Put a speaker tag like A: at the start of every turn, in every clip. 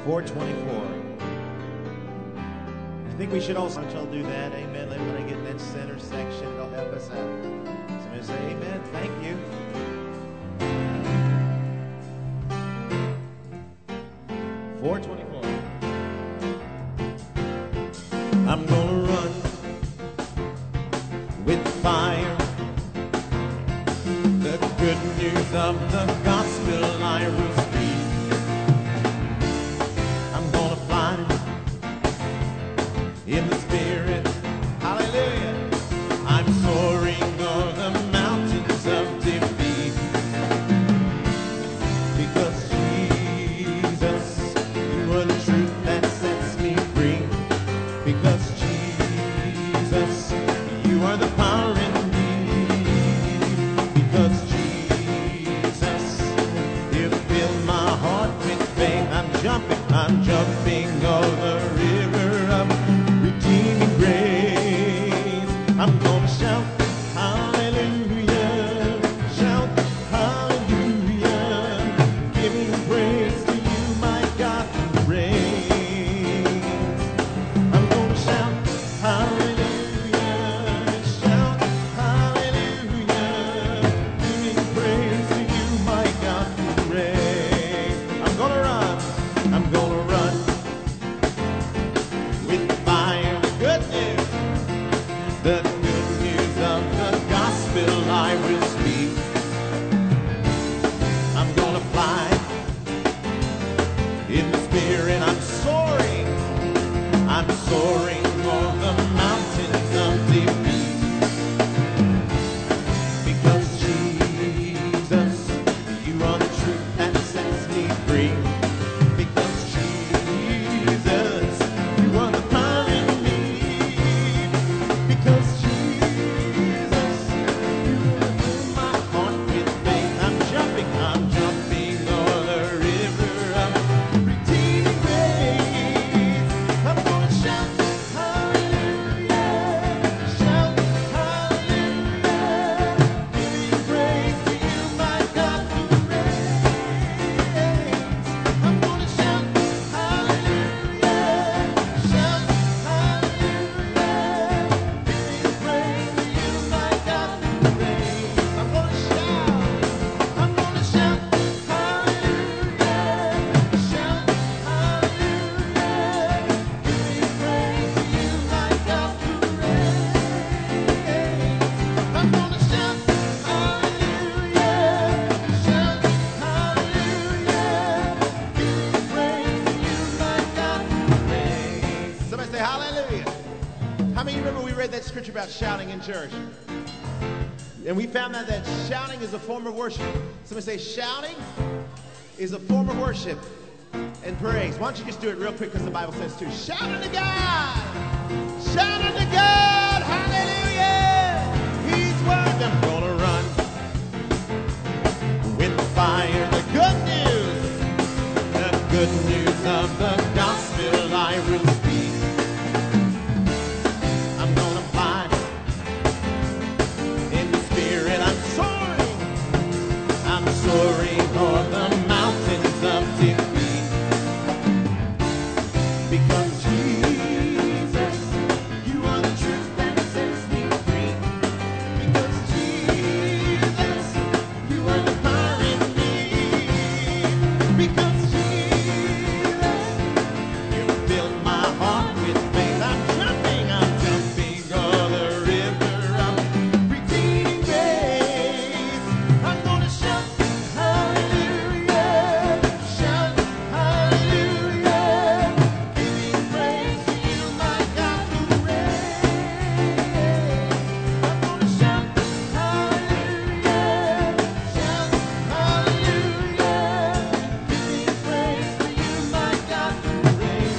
A: 424. I think we should also do that. Amen. Let me get in that center section. It'll help us out. Somebody say amen. Thank you. I'm gonna run with fire. The good news of the gospel I will speak. I'm gonna fly in the spirit. Hallelujah. I'm soaring over the mountains of defeat. Because Jesus, you are the truth that sets me free. Because Jesus, you are the power in me. Because Jesus, you fill my heart with faith. I'm jumping over the river of redeeming grace. I'm gonna shout hallelujah, shout hallelujah, giving praise to you, my God, who reigns. I'm gonna shout hallelujah, shout hallelujah, giving praise to you, my God, who reigns. I'm gonna run with fire. The good news of the gospel I will speak. I'm gonna fly in the spirit. I'm soaring over the mountains of defeat. Because Jesus, you are the truth that sets me free. Because Jesus, you are the power in me. Because Jesus, you fill my heart with faith. I'm jumping over the river of redeeming grace. I'm gonna shout hallelujah, shout hallelujah, giving praise to you, my God, who reigns. I'm gonna shout hallelujah, shout hallelujah, giving praise to you, my God, who reigns. I'm gonna shout hallelujah, shout hallelujah, giving praise to you, my God, who reigns. I'm gonna shout hallelujah, shout hallelujah, giving praise to you, my God, who reigns. Somebody say hallelujah. How many remember we read that scripture about shouting in church? And we found out that shouting is a form of worship. Somebody say shouting is a form of worship and praise. Why don't you just do it real quick because the Bible says to. Shout unto God! Shout unto God! Hallelujah! He's worthy. I'm gonna run with fire. The good news of the gospel I will speak. I'm gonna fly in the spirit. I'm soaring o'er the mountains of defeat. Because Jesus, you are the truth that sets me free. Because Jesus, you are the power in me. Because Jesus, you fill my heart with faith. I'm jumping over the river of redeeming grace. I'm gonna shout hallelujah, shout hallelujah, giving praise to you, my God, who reigns. I'm gonna shout hallelujah, shout hallelujah, giving praise to you, my God, who reigns.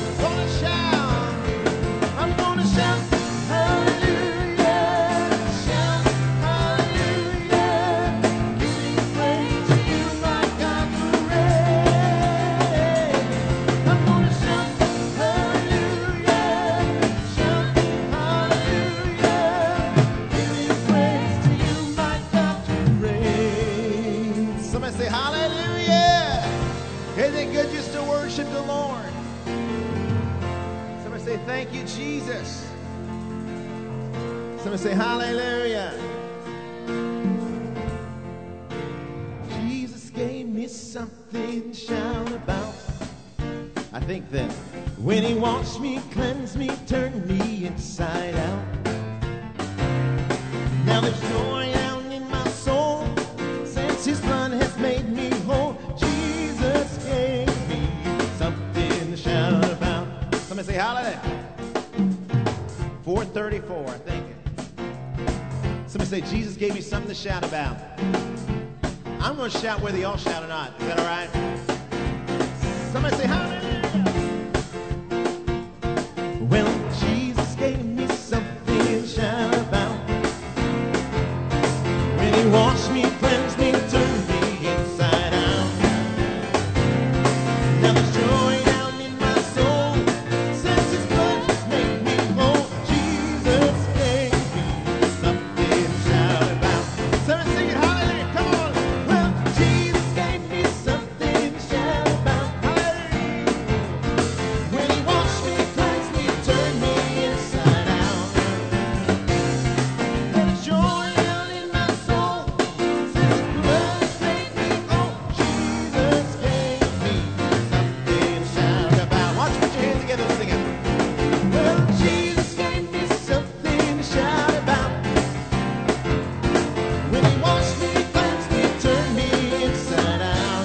A: I'm gonna shout hallelujah, shout hallelujah, giving praise to you, my God, who reigns. I'm gonna shout hallelujah, shout hallelujah, giving praise to you, my God, who reigns. Somebody say hallelujah. Isn't it good just to worship the Lord? say thank you, Jesus. Somebody say hallelujah. Jesus gave me something to shout about. I think that when he washed me, cleansed me, turned me inside out. Now there's joy out in my soul, since his blood has made me whole. Jesus gave me something to shout about. Somebody say hallelujah. 434, I think. Somebody say, Jesus gave me something to shout about. I'm going to shout whether y'all shout or not. Is that all right? Somebody say hallelujah. Well, Jesus gave me something to shout about. When he washed me, cleansed me, turned me inside out. Now there's joy down in my soul, since his blood has made me whole. Jesus gave me something to shout about. Somebody sing it, hallelujah, come on. Well, Jesus gave me something to shout about. Hallelujah. When he washed me, cleansed me, turned me inside out. There's joy down in my soul, since his blood has made me whole. Jesus gave me something to shout about. Why don't you put your hands together and sing it? Well, Jesus gave me something to shout about. When he washed me, cleansed me, turned me inside out.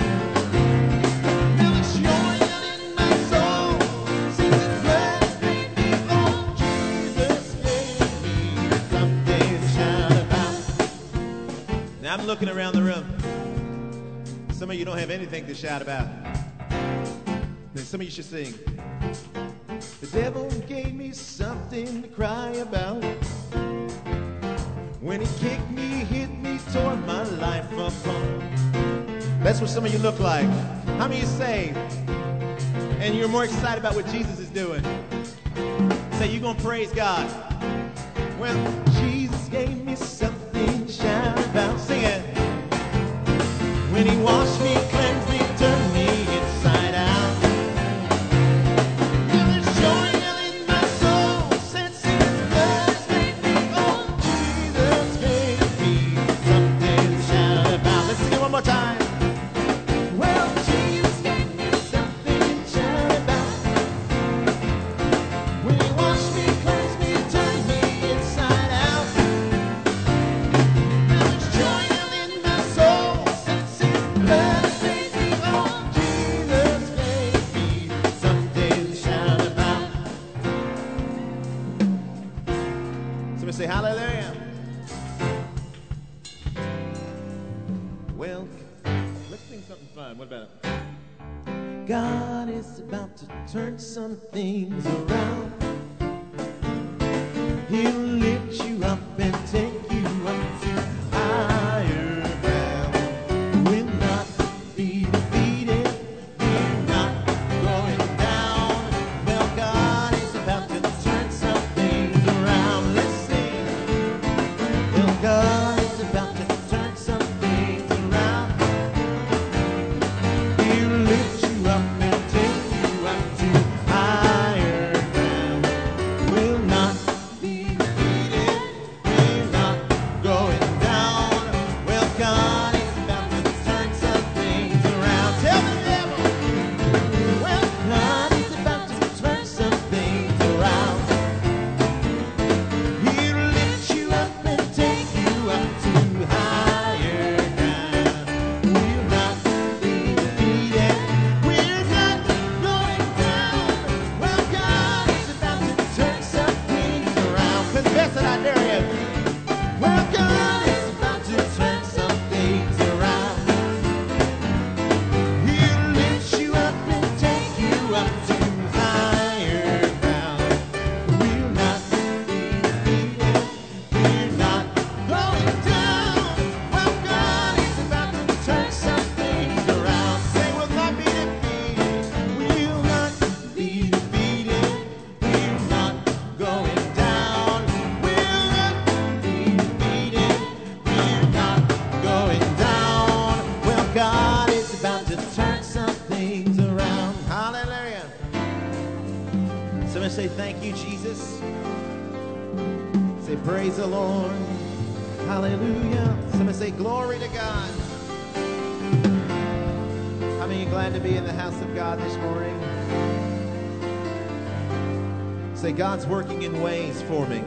A: Now there's joy down in my soul, since his blood has made me whole. Jesus gave me something to shout about. Now I'm looking around the room. Some of you don't have anything to shout about. Then some of you should sing. The devil gave me something to cry about. When he kicked me, hit me, tore my life apart. That's what some of you look like. How many of you saved? And you're more excited about what Jesus is doing? Say, you're going to praise God. Well, Jesus gave me something to shout about. Sing it. When he washed me, cleansed me, turned me inside out. Now there's joy in my soul, since his blood has made me whole. Jesus gave me something to shout about. Let's sing it one more time. Well, Jesus gave me something to shout about. When he washed me, cleansed me, turned me inside out. Now there's joy in my soul, since his blood has made me whole. Jesus gave me something to shout about. Somebody say hallelujah. Well, let's sing something fun. What about it? God is about to turn some things around. He'll lift you up and take you up to higher ground. We'll not be defeated. We're not going down. Well, God is about to turn some things around. Let's sing. Well, God is about to turn some things around. He'll lift you up and take you up to higher ground. We'll not be defeated. We're not say thank you, Jesus. Say praise the Lord. Hallelujah. Somebody say glory to God. How many are glad to be in the house of God this morning? Say, God's working in ways for me.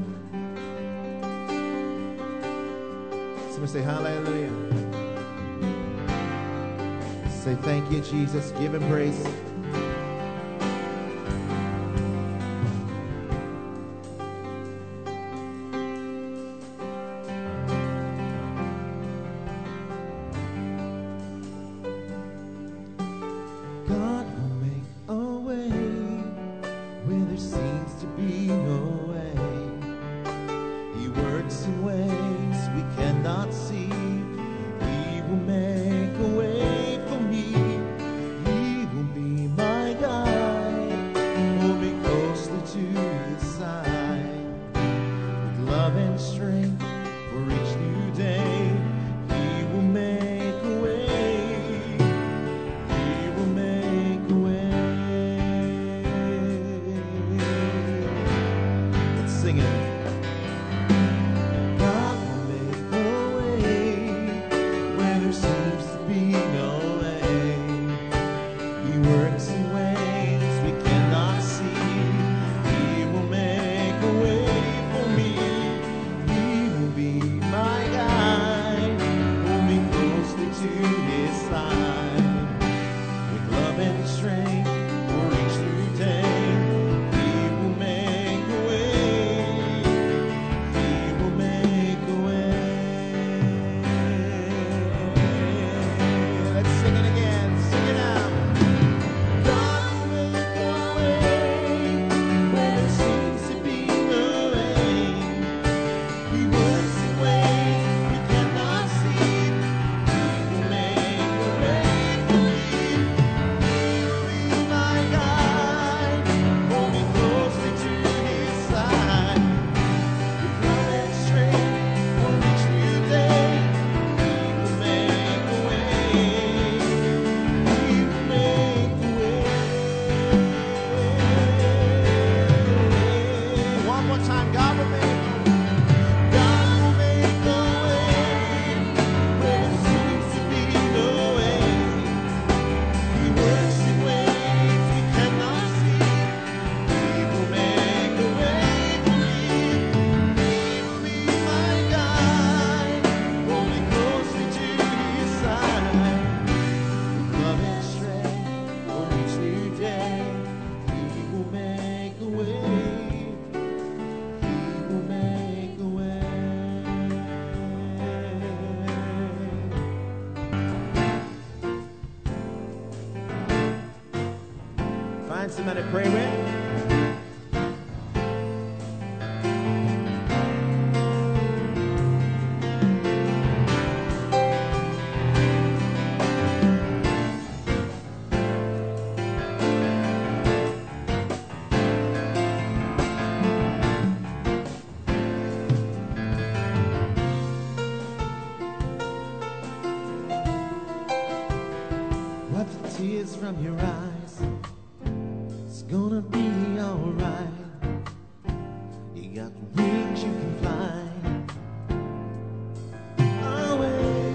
A: Somebody say hallelujah. Say thank you, Jesus. Give him praise. Somebody pray with. Wipe the tears from your eyes. It's gonna be alright. You got wings, you can fly away,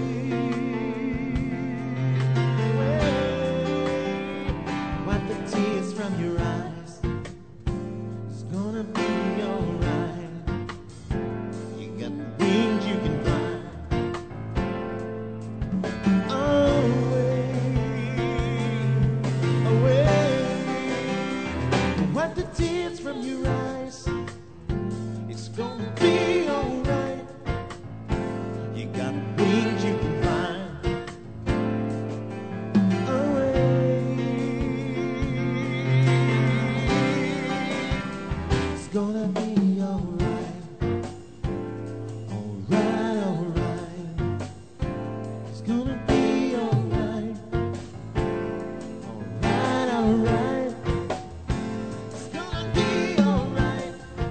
A: away. Wipe the tears from your eyes. It's gonna be alright. You got wings, you can fly away, away. Wipe the tears from your eyes. It's gonna be alright. You got wings, you can fly away. It's gonna be alright. Alright, alright. It's gonna be alright. Alright, alright. It's gonna be alright.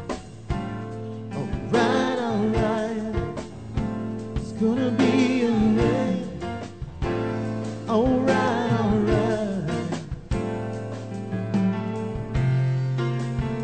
A: Alright, alright. It's gonna be alright. Alright, alright.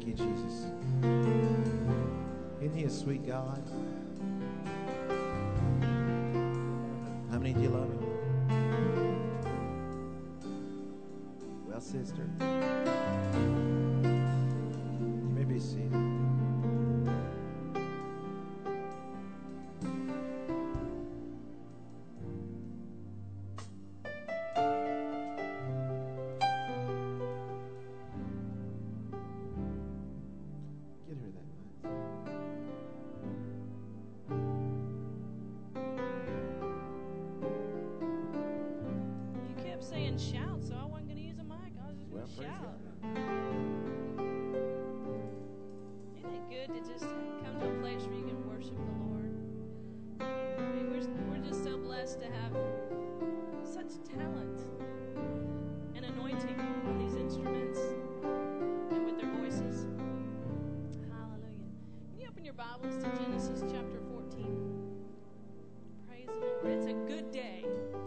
A: you, Jesus. Isn't he a sweet God? How many do you love him? Well, sister, you may be seated.
B: Saying shout, so I wasn't going to use a mic. I was just going to shout. Isn't it good to just come to a place where you can worship the Lord? I mean, we're just so blessed to have such talent and anointing on these instruments and with their voices. Hallelujah. Can you open your Bibles to Genesis chapter 14? Praise the Lord. It's a good day.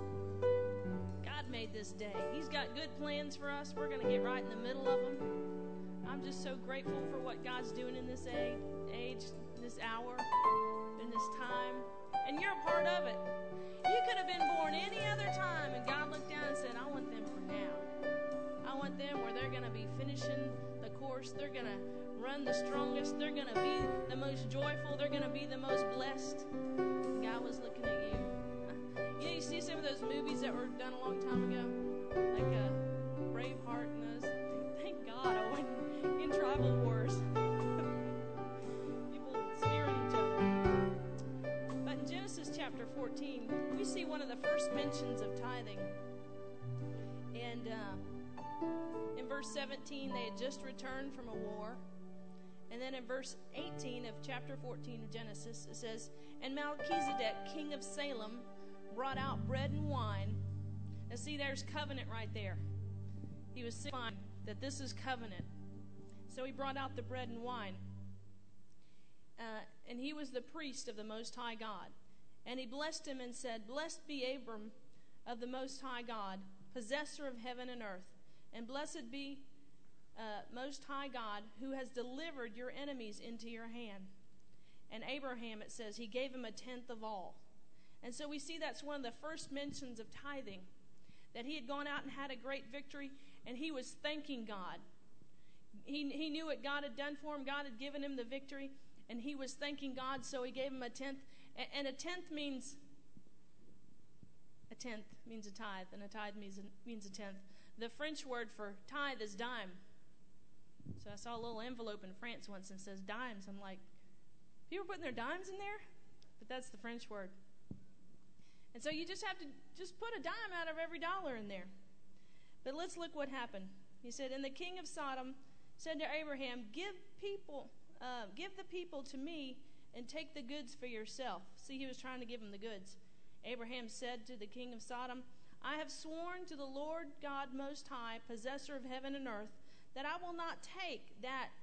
B: Made this day. He's got good plans for us. We're going to get right in the middle of them. I'm just so grateful for what God's doing in this age, this hour, in this time. And you're a part of it. You could have been born any other time, and God looked down and said, I want them for now. I want them where they're going to be finishing the course. They're going to run the strongest. They're going to be the most joyful. They're going to be the most blessed. God was looking at you. You know, you see some of those movies that were done a long time ago, like Braveheart and those. Thank God I wasn't in tribal wars. People spearing each other. But in Genesis chapter 14, we see one of the first mentions of tithing. And in verse 17, they had just returned from a war. And then in verse 18 of chapter 14 of Genesis, it says, And Melchizedek, king of Salem, brought out bread and wine. And see, there's covenant right there. He was signifying that this is covenant. So he brought out the bread and wine. And he was the priest of the Most High God. And he blessed him and said, Blessed be Abram of the Most High God, possessor of heaven and earth. And blessed be Most High God, who has delivered your enemies into your hand. And Abraham, it says, he gave him a tenth of all. And so we see that's one of the first mentions of tithing, that he had gone out and had a great victory, and he was thanking God. He knew what God had done for him. God had given him the victory, and he was thanking God, so he gave him a tenth. And a tenth means a tithe, and a tithe means a tenth. The French word for tithe is dime. So I saw a little envelope in France once and says dimes. I'm like, people putting their dimes in there? But that's the French word. And so you just have to just put a dime out of every dollar in there. But let's look what happened. He said, And the king of Sodom said to Abraham, Give the people to me and take the goods for yourself. See, he was trying to give him the goods. Abraham said to the king of Sodom, I have sworn to the Lord God Most High, possessor of heaven and earth, that I will not take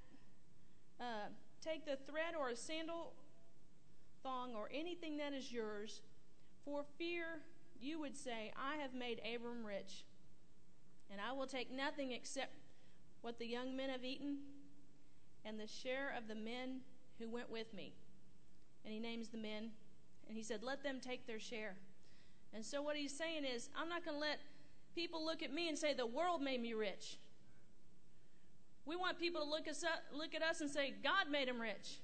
B: the thread or a sandal thong or anything that is yours, for fear you would say, I have made Abram rich, and I will take nothing except what the young men have eaten and the share of the men who went with me. And he names the men, and he said, let them take their share. And so what he's saying is, I'm not going to let people look at me and say, the world made me rich. We want people to look at us and say, God made him rich.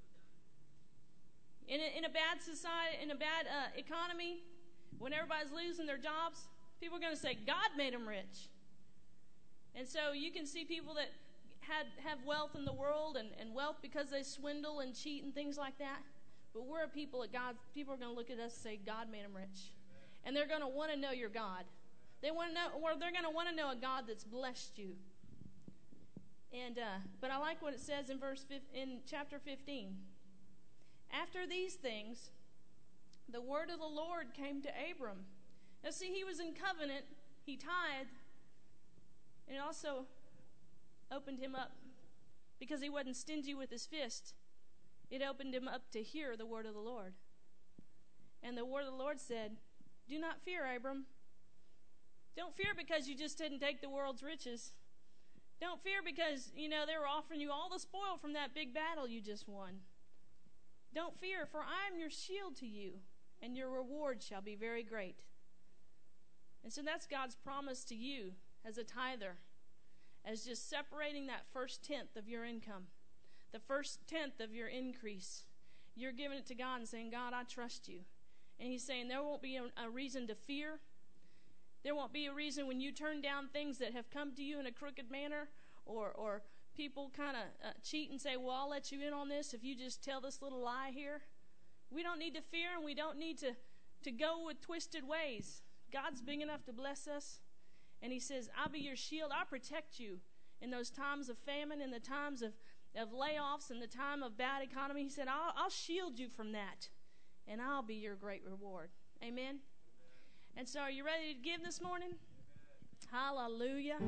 B: In a bad society, in a bad economy, when everybody's losing their jobs, people are going to say, God made them rich. And so you can see people that have wealth in the world and wealth because they swindle and cheat and things like that. But we're a people that people are going to look at us and say, God made them rich. And they're going to want to know your God. They're going to want to know a God that's blessed you. And but I like what it says in chapter 15. After these things, the word of the Lord came to Abram. Now see, he was in covenant, he tithed, and it also opened him up because he wasn't stingy with his fist. It opened him up to hear the word of the Lord. And the word of the Lord said, do not fear, Abram. Don't fear because you just didn't take the world's riches. Don't fear because, they were offering you all the spoil from that big battle you just won. Don't fear, for I am your shield to you, and your reward shall be very great. And so that's God's promise to you as a tither, as just separating that first tenth of your income, the first tenth of your increase. You're giving it to God and saying, God, I trust you. And he's saying there won't be a reason to fear. There won't be a reason when you turn down things that have come to you in a crooked manner, or people kind of cheat and say, well, I'll let you in on this if you just tell this little lie here. We don't need to fear, and we don't need to go with twisted ways. God's big enough to bless us. And he says, I'll be your shield. I'll protect you in those times of famine, in the times of layoffs, in the time of bad economy. He said, I'll shield you from that, and I'll be your great reward. Amen? And so are you ready to give this morning? Hallelujah.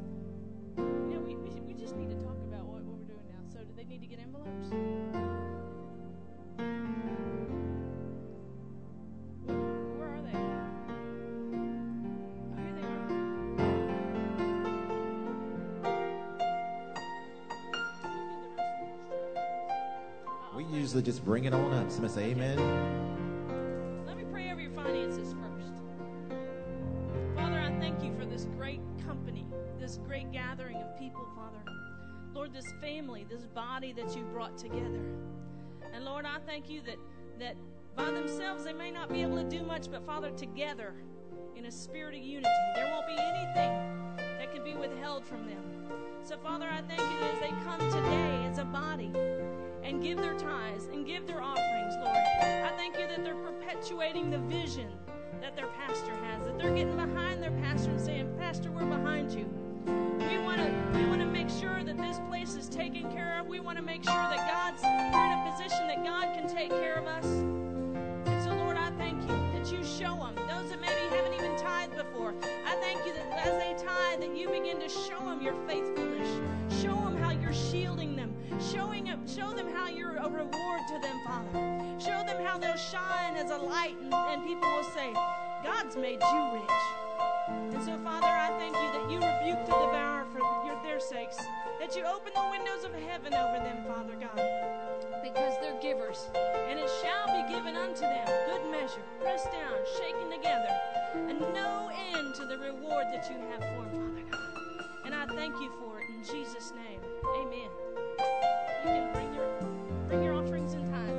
B: We just need to talk about what we're doing now. So do they need to get envelopes? Where are they? Oh, here they are.
A: We usually just bring it on up. Somebody say amen.
B: Let me pray over your finances first. Father, I thank you for this great company, this great gathering of people, Father. Lord, this family, this body that you brought together. And Lord, I thank you that by themselves they may not be able to do much, but Father, together in a spirit of unity, there won't be anything that can be withheld from them. So Father, I thank you that as they come today as a body and give their tithes and give their offerings, Lord, I thank you that they're perpetuating the vision that their pastor has, that they're getting behind their pastor and saying, Pastor, we're behind you. We want to make sure that this place is taken care of. We want to make sure that we're in a position that God can take care of us. And so, Lord, I thank you that you show them, those that maybe haven't even tithed before. I thank you that as they tithe, that you begin to show them your faithfulness. Show them how you're shielding them. Show them how you're a reward to them, Father. Show them how they'll shine as a light, and people will say, God's made you rich. And so, Father, I thank you that you rebuke the devourer for their sakes, that you open the windows of heaven over them, Father God, because they're givers, and it shall be given unto them, good measure, pressed down, shaken together, and no end to the reward that you have for them, Father God. And I thank you for it in Jesus' name. Amen. You can bring your offerings and tithes.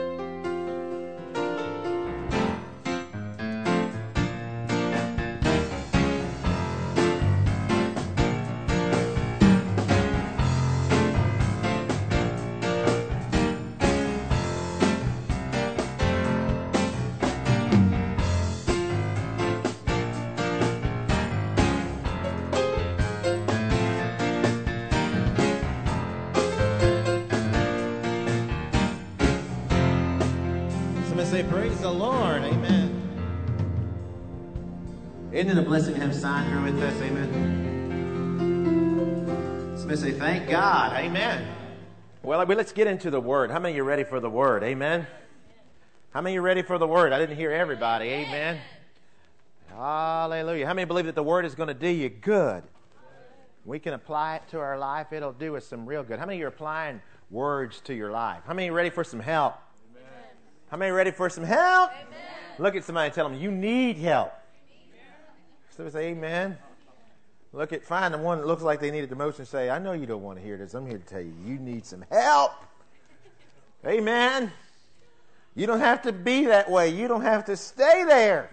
A: Say praise the Lord. Amen. Isn't it a blessing to have Sandra with us? Amen. Somebody say thank God. Amen. Well, let's get into the Word. How many of you are ready for the Word? Amen. How many of you are ready for the Word? I didn't hear everybody. Amen. Hallelujah. How many believe that the Word is going to do you good? We can apply it to our life. It'll do us some real good. How many of you are applying words to your life? How many are ready for some help? How many are ready for some help? Amen. Look at somebody and tell them, you need help. So say amen. Find the one that looks like they need a demotion and say, I know you don't want to hear this. I'm here to tell you, you need some help. Amen. You don't have to be that way. You don't have to stay there.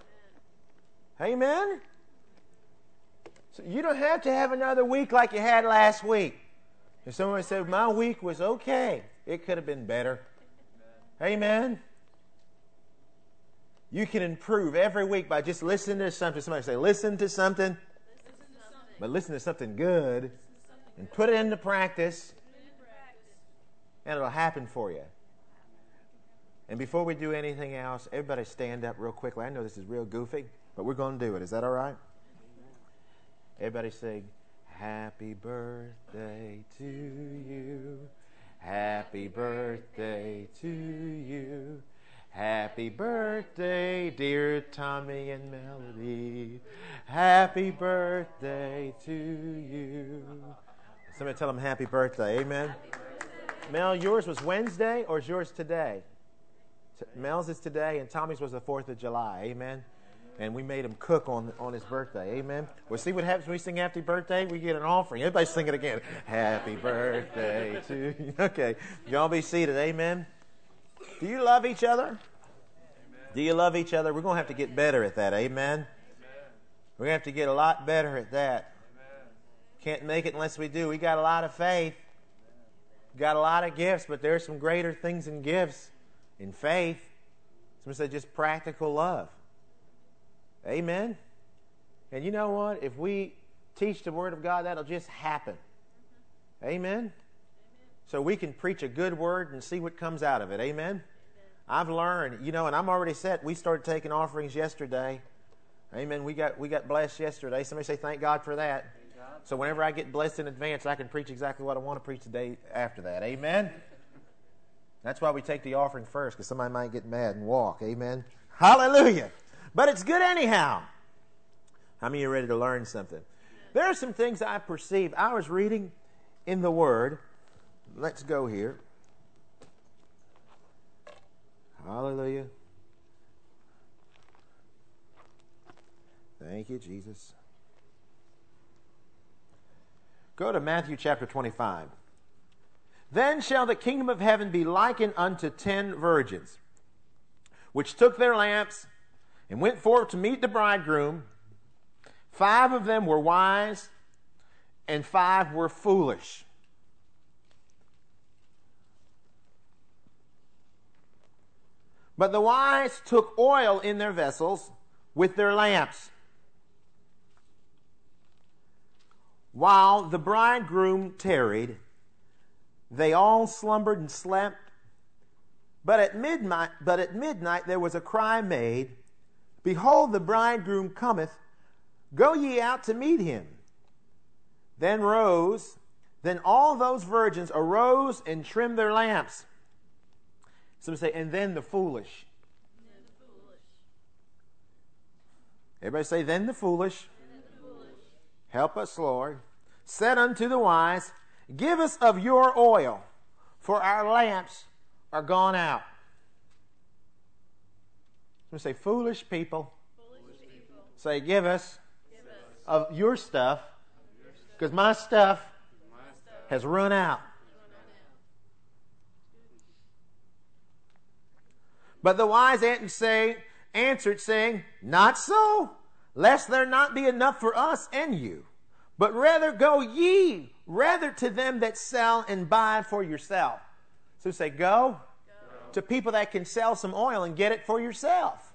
A: Amen. So you don't have to have another week like you had last week. If someone said, my week was okay, it could have been better. Amen. You can improve every week by just listening to something. Somebody say, listen to something. But listen to something good and put it into practice, and it'll happen for you. And before we do anything else, everybody stand up real quickly. I know this is real goofy, but we're going to do it. Is that all right? Everybody sing, happy birthday to you. Happy birthday to you. Happy birthday, dear Tommy and Melody. Happy birthday to you. Somebody tell them happy birthday. Amen. Happy birthday. Mel, yours was Wednesday or is yours today? Mel's is today and Tommy's was the 4th of July. Amen. And we made him cook on his birthday. Amen. Well, see what happens when we sing happy birthday? We get an offering. Everybody sing it again. Happy birthday to you. Okay. Y'all be seated. Amen. Do you love each other? Amen. Do you love each other? We're going to have to get better at that. Amen. Amen. We're going to have to get a lot better at that. Amen. Can't make it unless we do. We got a lot of faith. Got a lot of gifts, but there's some greater things in gifts. In faith. Somebody said just practical love. Amen. And you know what? If we teach the Word of God, that'll just happen. Amen. So we can preach a good word and see what comes out of it. Amen. I've learned, and I'm already set. We started taking offerings yesterday. Amen. We got blessed yesterday. Somebody say thank God for that. So whenever I get blessed in advance, I can preach exactly what I want to preach the day after that. Amen. That's why we take the offering first, because somebody might get mad and walk. Amen. Hallelujah. But it's good anyhow. How many of you are ready to learn something? There are some things I perceive. I was reading in the Word. Let's go here. Hallelujah. Thank you, Jesus. Go to Matthew chapter 25. Then shall the kingdom of heaven be likened unto 10 virgins, which took their lamps and went forth to meet the bridegroom. 5 of them were wise, and 5 were foolish. But the wise took oil in their vessels with their lamps, while the bridegroom tarried. They all slumbered and slept. But at midnight there was a cry made, Behold, the bridegroom cometh, go ye out to meet him. Then all those virgins arose and trimmed their lamps. Some say, and then the foolish. Everybody say, then the foolish. Help us, Lord. Said unto the wise, Give us of your oil, for our lamps are gone out. Some say, foolish people. Say, give us of your stuff, because my stuff has run out. But the wise answered, saying, Not so, lest there not be enough for us and you. But rather go ye rather to them that sell and buy for yourself. So say, go to people that can sell some oil and get it for yourself.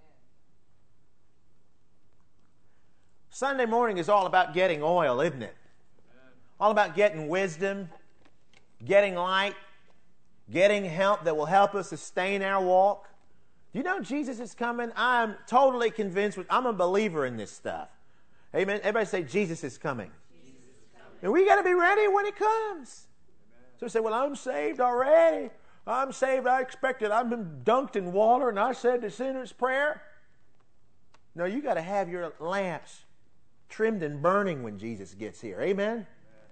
A: Sunday morning is all about getting oil, isn't it? All about getting wisdom, getting light, getting help that will help us sustain our walk. Do you know Jesus is coming? I'm totally convinced. I'm a believer in this stuff. Amen. Everybody say, Jesus is coming. Jesus is coming. And we got to be ready when He comes. Amen. So we say, well, I'm saved already. I'm saved. I expected. I've been dunked in water and I said the sinner's prayer. No, you got to have your lamps trimmed and burning when Jesus gets here. Amen. Amen.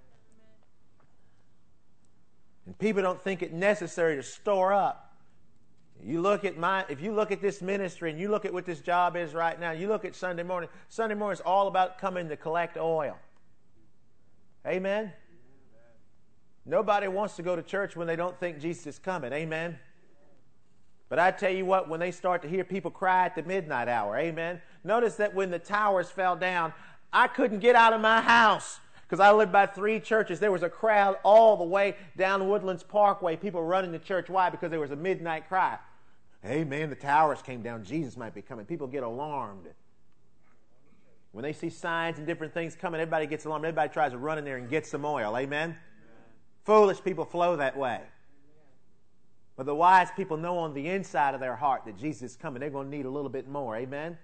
A: And people don't think it necessary to store up. If you look at this ministry and you look at what this job is right now, you look at Sunday morning. Sunday morning is all about coming to collect oil. Amen? Amen. Nobody wants to go to church when they don't think Jesus is coming. Amen? But I tell you what, when they start to hear people cry at the midnight hour, amen? Notice that when the towers fell down, I couldn't get out of my house because I lived by 3 churches. There was a crowd all the way down Woodlands Parkway, people running to church. Why? Because there was a midnight cry. Amen, the towers came down. Jesus might be coming. People get alarmed. When they see signs and different things coming, everybody gets alarmed. Everybody tries to run in there and get some oil. Amen? Amen. Foolish people flow that way. But the wise people know on the inside of their heart that Jesus is coming. They're going to need a little bit more. Amen?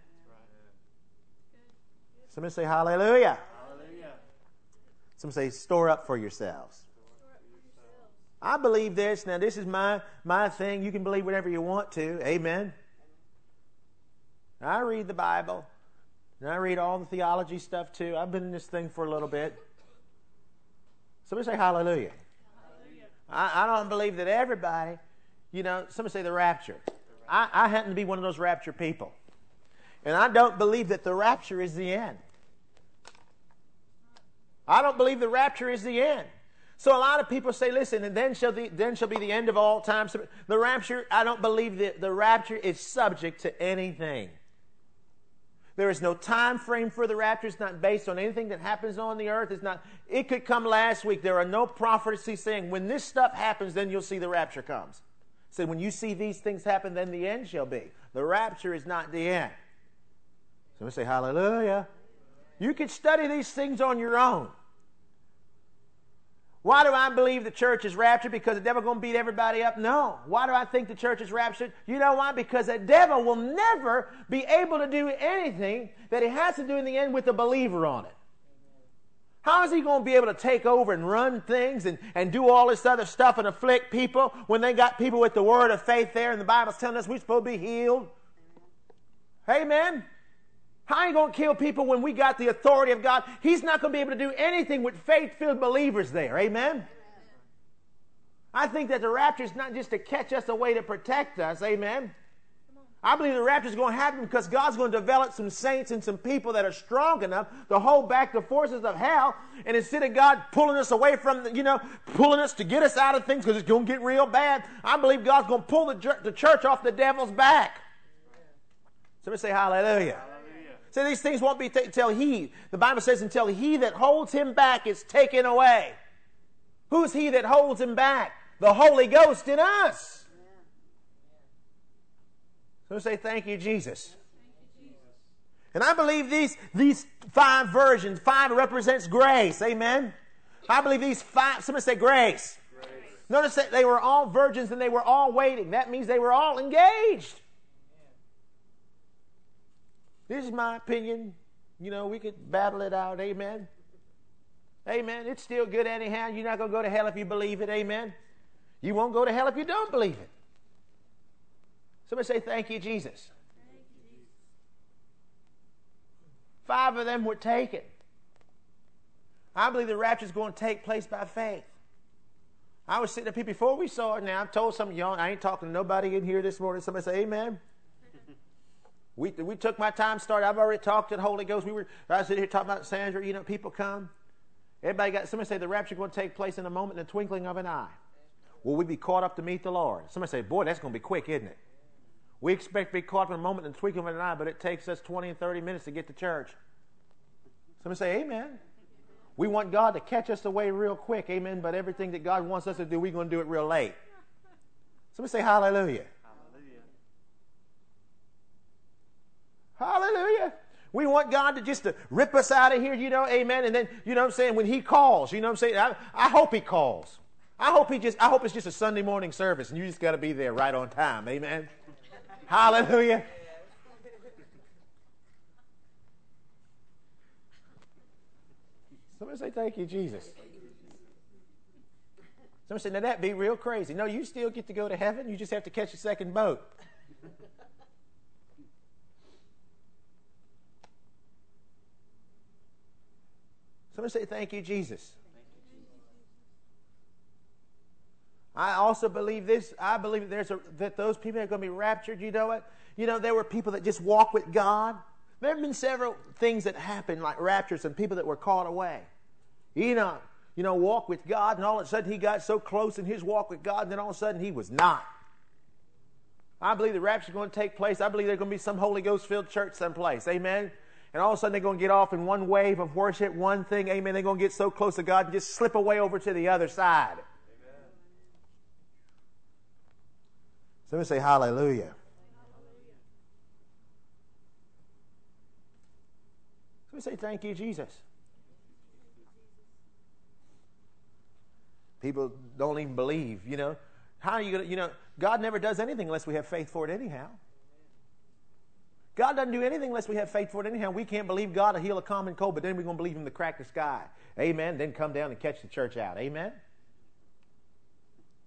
A: Somebody say hallelujah. Hallelujah. Somebody say store up for yourselves. I believe this. Now, this is my thing. You can believe whatever you want to. Amen. I read the Bible. And I read all the theology stuff too. I've been in this thing for a little bit. Somebody say hallelujah. I don't believe that everybody, somebody say the rapture. I happen to be one of those rapture people. And I don't believe that the rapture is the end. I don't believe the rapture is the end. So a lot of people say, listen, and then shall be the end of all time. So the rapture, I don't believe that the rapture is subject to anything. There is no time frame for the rapture. It's not based on anything that happens on the earth. It could come last week. There are no prophecies saying when this stuff happens, then you'll see the rapture comes. So when you see these things happen, then the end shall be. The rapture is not the end. Somebody say hallelujah. You can study these things on your own. Why do I believe the church is raptured? Because the devil going to beat everybody up? No. Why do I think the church is raptured? You know why? Because the devil will never be able to do anything that he has to do in the end with a believer on it. How is he going to be able to take over and run things and do all this other stuff and afflict people when they got people with the word of faith there and the Bible's telling us we're supposed to be healed? Amen. How are you going to kill people when we got the authority of God? He's not going to be able to do anything with faith-filled believers there. Amen? I think that the rapture is not just to catch us away to protect us. Amen? I believe the rapture is going to happen because God's going to develop some saints and some people that are strong enough to hold back the forces of hell. And instead of God pulling us away from, pulling us to get us out of things because it's going to get real bad, I believe God's going to pull the church off the devil's back. Somebody say hallelujah. So these things won't be until the Bible says, until he that holds him back is taken away. Who's he that holds him back? The Holy Ghost in us. So say, thank you, Jesus. And I believe these 5 versions, 5 represents grace. Amen. I believe these 5, somebody say grace. Notice that they were all virgins and they were all waiting. That means they were all engaged. This is my opinion. We could battle it out. Amen. Amen. It's still good anyhow. You're not going to go to hell if you believe it. Amen. You won't go to hell if you don't believe it. Somebody say, thank you, Jesus. 5 of them were taken. I believe the rapture is going to take place by faith. I was sitting there before we saw it. Now, I've told some of y'all, I ain't talking to nobody in here this morning. Somebody say, amen. We took my time started. I've already talked to the Holy Ghost. I was sitting here talking about Sandra. People come. Somebody say the rapture is going to take place in a moment, in the twinkling of an eye. Will we be caught up to meet the Lord? Somebody say, boy, that's going to be quick, isn't it? We expect to be caught up in a moment, in the twinkling of an eye, but it takes us 20 and 30 minutes to get to church. Somebody say, amen. We want God to catch us away real quick, amen, but everything that God wants us to do, we're going to do it real late. Somebody say hallelujah. Hallelujah. We want God to rip us out of here, amen. And then, what I'm saying, when he calls, what I'm saying, I hope he calls. I hope it's just a Sunday morning service and you just got to be there right on time, amen. Hallelujah. Somebody say, thank you, Jesus. Somebody say, now that'd be real crazy. No, you still get to go to heaven. You just have to catch a second boat. Somebody say, thank you, Jesus. I also believe this. I believe that those people are going to be raptured. You know what? There were people that just walk with God. There have been several things that happened, like raptures and people that were caught away. Enoch, walk with God, and all of a sudden he got so close in his walk with God, and then all of a sudden he was not. I believe the rapture is going to take place. I believe there's going to be some Holy Ghost-filled church someplace. Amen. And all of a sudden they're going to get off in one wave of worship, one thing. Amen. They're going to get so close to God and just slip away over to the other side. Amen. Somebody say hallelujah. Somebody say thank you, Jesus. People don't even believe, How are you going to, God never does anything unless we have faith for it anyhow. God doesn't do anything unless we have faith for it anyhow. We can't believe God to heal a common cold, but then we're going to believe him to crack the sky. Amen. Then come down and catch the church out. Amen.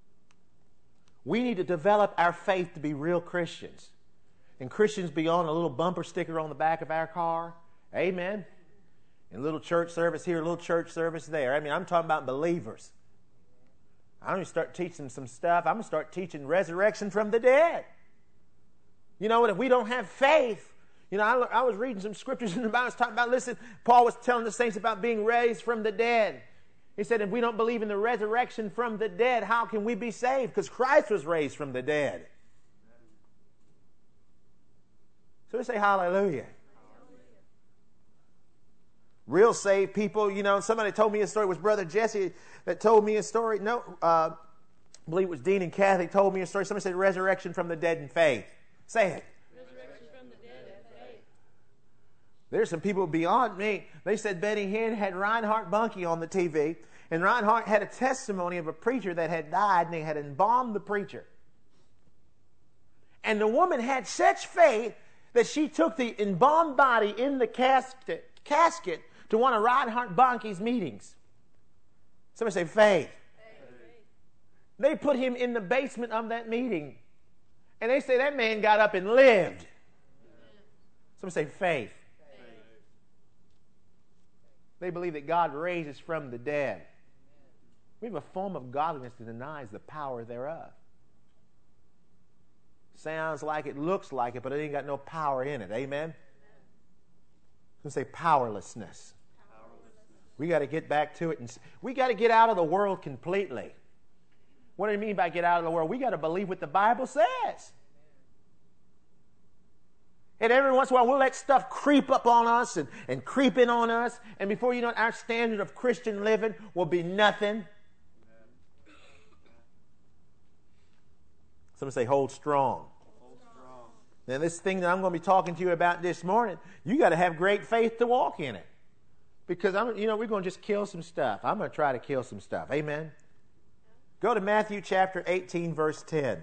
A: We need to develop our faith to be real Christians. And Christians beyond a little bumper sticker on the back of our car. Amen. And a little church service here, a little church service there. I mean, I'm talking about believers. I'm going to start teaching some stuff. I'm going to start teaching resurrection from the dead. You know what? If we don't have faith, you know, I was reading some scriptures in the Bible. I was talking about, listen, Paul was telling the saints about being raised from the dead. He said, if we don't believe in the resurrection from the dead, how can we be saved? Because Christ was raised from the dead. So we say hallelujah. Real saved people, you know, somebody told me a story. It was Brother Jesse that told me a story. No, I believe it was Dean and Kathy told me a story. Somebody said resurrection from the dead in faith. Say it.
B: Resurrection from the dead in faith.
A: There's some people beyond me. They said Benny Hinn had Reinhard Bonnke on the TV, and Reinhard had a testimony of a preacher that had died, and they had embalmed the preacher. And the woman had such faith that she took the embalmed body in the casket to one of Reinhard Bonnke's meetings. Somebody say faith. They put him in the basement of that meeting. And they say that man got up and lived. Somebody say faith. They believe that God raises from the dead. We have a form of godliness that denies the power thereof. Sounds like it, looks like it, but it ain't got no power in it. Amen? Let's say powerlessness. We got to get back to it. And we got to get out of the world completely. What do you mean by get out of the world? We got to believe what the Bible says. And every once in a while, we'll let stuff creep up on us and creep in on us. And before you know it, our standard of Christian living will be nothing. Somebody say, hold strong.
C: Hold strong.
A: Now, this thing that I'm going to be talking to you about this morning, you got to have great faith to walk in it. Because, we're going to just kill some stuff. I'm going to try to kill some stuff. Amen? Go to Matthew chapter 18, verse 10.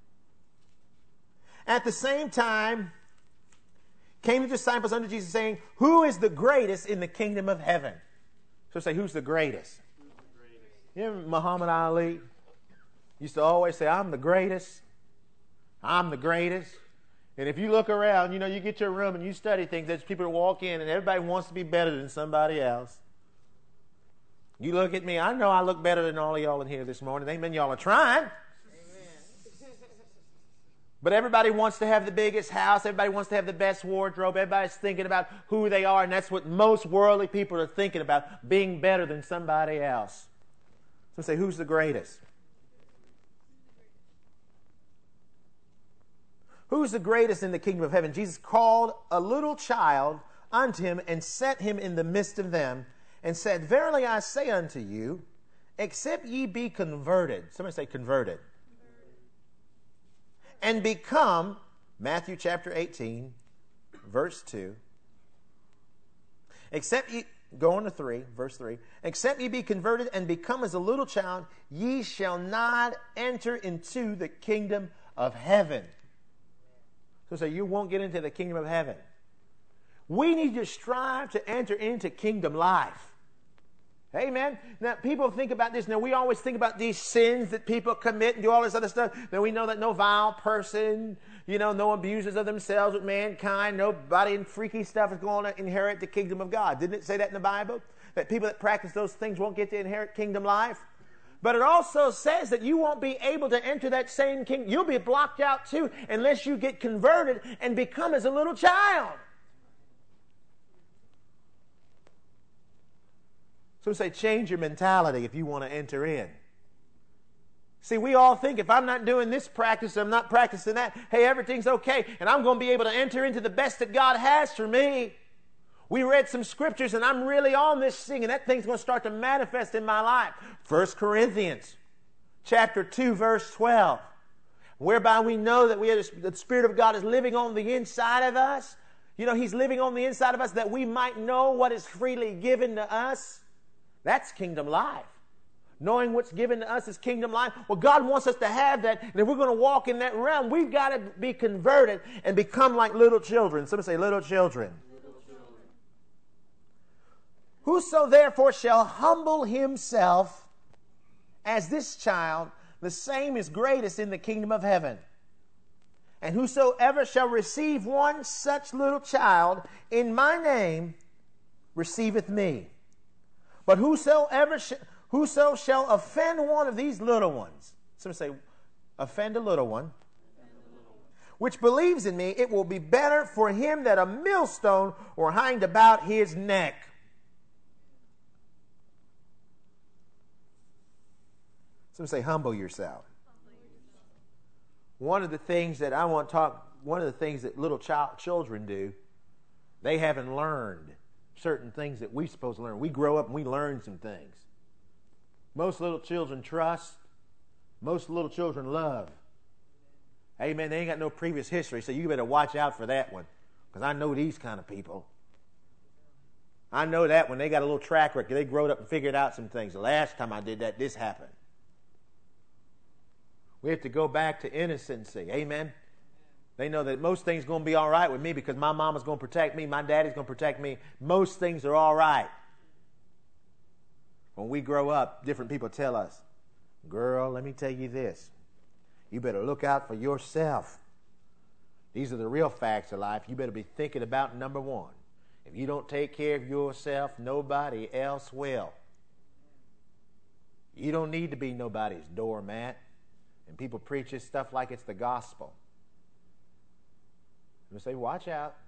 A: At the same time, came the disciples unto Jesus, saying, who is the greatest in the kingdom of heaven? So say, who's the greatest?
C: Who's the greatest?
A: You remember Muhammad Ali used to always say, I'm the greatest. I'm the greatest. And if you look around, you get your room and you study things, there's people that walk in and everybody wants to be better than somebody else. You look at me, I know I look better than all of y'all in here this morning. Amen. Y'all are trying.
C: Amen.
A: But everybody wants to have the biggest house. Everybody wants to have the best wardrobe. Everybody's thinking about who they are, and that's what most worldly people are thinking about, being better than somebody else. So say, who's the greatest? Who's the greatest in the kingdom of heaven? Jesus called a little child unto him and set him in the midst of them and said, verily I say unto you, except ye be converted. Somebody say converted. And become, Matthew chapter 18, verse 2. Except ye, go on to 3, verse 3. Except ye be converted and become as a little child, ye shall not enter into the kingdom of heaven. So you won't get into the kingdom of heaven. We need to strive to enter into kingdom life. Amen. Now, people think about this. Now, we always think about these sins that people commit and do all this other stuff. Now, we know that no vile person, no abusers of themselves with mankind, nobody in freaky stuff is going to inherit the kingdom of God. Didn't it say that in the Bible? That people that practice those things won't get to inherit kingdom life? But it also says that you won't be able to enter that same kingdom. You'll be blocked out too unless you get converted and become as a little child. So say, change your mentality if you want to enter in. See, we all think if I'm not doing this practice, I'm not practicing that, hey, everything's okay, and I'm going to be able to enter into the best that God has for me. We read some scriptures, and I'm really on this thing, and that thing's going to start to manifest in my life. 1 Corinthians chapter 2, verse 12, whereby we know that the Spirit of God is living on the inside of us. He's living on the inside of us that we might know what is freely given to us. That's kingdom life. Knowing what's given to us is kingdom life. Well, God wants us to have that. And if we're going to walk in that realm, we've got to be converted and become like little children. Somebody say little children.
C: Little children.
A: Whoso therefore shall humble himself as this child, the same is greatest in the kingdom of heaven. And whosoever shall receive one such little child in my name receiveth me. But whoso shall offend one of these little ones, some say, offend a little one, which believes in me, it will be better for him that a millstone were hanged about his neck. Some say, humble yourself. One of the things that I want to talk, one of the things that little children do, they haven't learned certain things that we're supposed to learn. We grow up and we learn some things. Most little children trust. Most little children love. Amen. They ain't got no previous history, so you better watch out for that one. Because I know these kind of people. I know that when they got a little track record, they growed up and figured out some things. The last time I did that, this happened. We have to go back to innocency. Amen. They know that most things are going to be all right with me because my mama's going to protect me, my daddy's going to protect me. Most things are all right. When we grow up, different people tell us, girl, let me tell you this. You better look out for yourself. These are the real facts of life. You better be thinking about number one. If you don't take care of yourself, nobody else will. You don't need to be nobody's doormat. And people preach this stuff like it's the gospel. And say, watch out.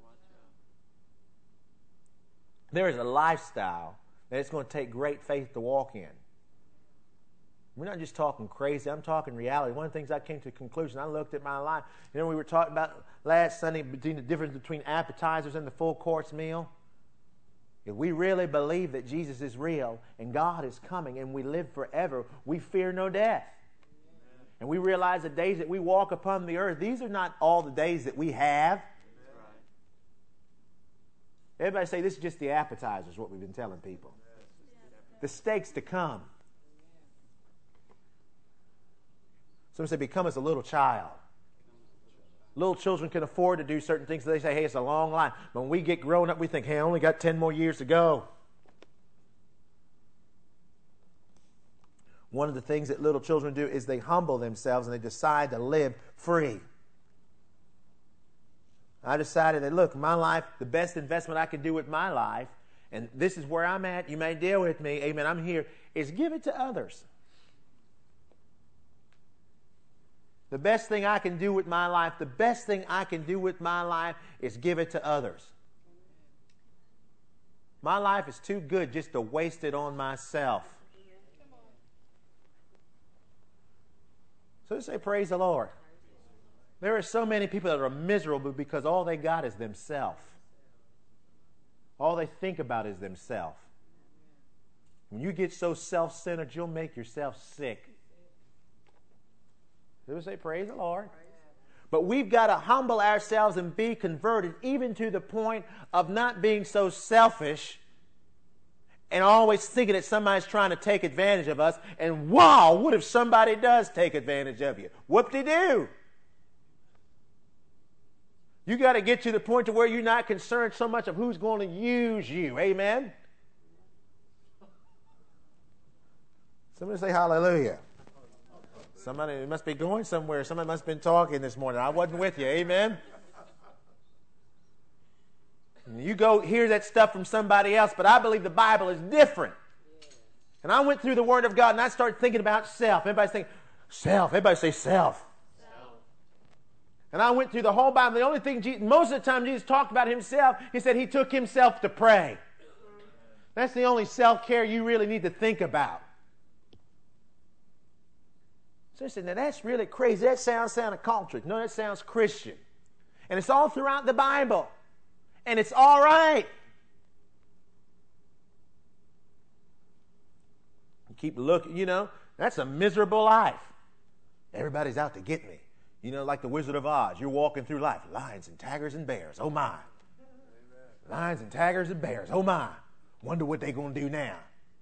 A: There is a lifestyle that it's going to take great faith to walk in. We're not just talking crazy. I'm talking reality. One of the things I came to the conclusion, I looked at my life. You know, we were talking about last Sunday between the difference between appetizers and the full course meal. If we really believe that Jesus is real and God is coming and we live forever, we fear no death. And we realize the days that we walk upon the earth, these are not all the days that we have. Everybody say this is just the appetizers, what we've been telling people. The steaks to come. Some say become as a little child. Little children can afford to do certain things. So they say, hey, it's a long life. But when we get grown up, we think, hey, I only got 10 more years to go. One of the things that little children do is they humble themselves and they decide to live free. I decided that, look, my life, the best investment I can do with my life, and this is where I'm at, you may deal with me, amen, I'm here, is give it to others. The best thing I can do with my life, the best thing I can do with my life is give it to others. My life is too good just to waste it on myself. So say, praise the Lord. There are so many people that are miserable because all they got is themselves. All they think about is themselves. When you get so self-centered, you'll make yourself sick. So say, praise the Lord. But we've got to humble ourselves and be converted even to the point of not being so selfish and always thinking that somebody's trying to take advantage of us. And wow, what if somebody does take advantage of you? Whoop-de-doo. You got to get to the point to where you're not concerned so much of who's going to use you. Amen? Somebody say hallelujah. Somebody must be going somewhere. Somebody must have been talking this morning. I wasn't with you. Amen? You go hear that stuff from somebody else, but I believe the Bible is different. And I went through the Word of God and I started thinking about self. Everybody's thinking, self. Everybody say self. And I went through the whole Bible. The only thing, most of the time Jesus talked about himself, he said he took himself to pray. That's the only self-care you really need to think about. So I said, now that's really crazy. That sounds cultic. No, that sounds Christian. And it's all throughout the Bible. And it's all right. You keep looking, that's a miserable life. Everybody's out to get me. Like the Wizard of Oz. You're walking through life. Lions and tigers and bears. Oh, my. Amen. Lions and tigers and bears. Oh, my. Wonder what they're going to do now.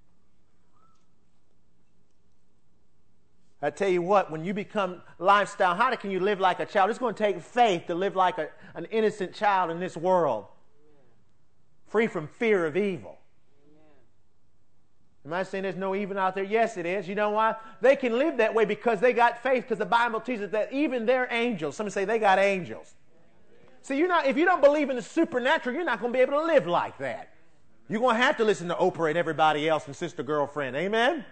A: I tell you what, when you become lifestyle, how can you live like a child? It's going to take faith to live like an innocent child in this world. Free from fear of evil. Am I saying there's no evil out there? Yes, it is. You know why? They can live that way because they got faith, because the Bible teaches that even their angels, some say they got angels. See, if you don't believe in the supernatural, you're not going to be able to live like that. You're going to have to listen to Oprah and everybody else and Sister Girlfriend. Amen?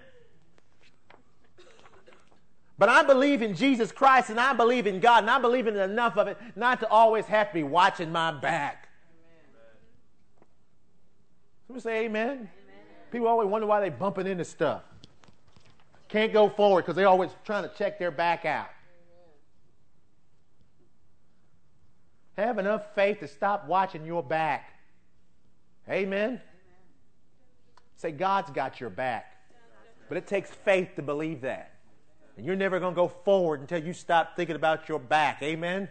A: But I believe in Jesus Christ, and I believe in God, and I believe in enough of it not to always have to be watching my back. Somebody say amen. Amen. People always wonder why they're bumping into stuff. Can't go forward because they're always trying to check their back out. Amen. Have enough faith to stop watching your back. Amen. Amen. Say, God's got your back. But it takes faith to believe that. And you're never going to go forward until you stop thinking about your back. Amen?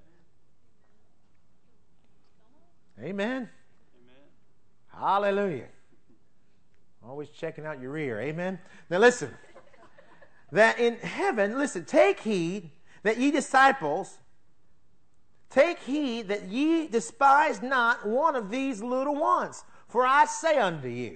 A: Amen. Amen. Hallelujah. Always checking out your rear. Amen. Now listen. That in heaven, listen, take heed that ye disciples, take heed that ye despise not one of these little ones. For I say unto you,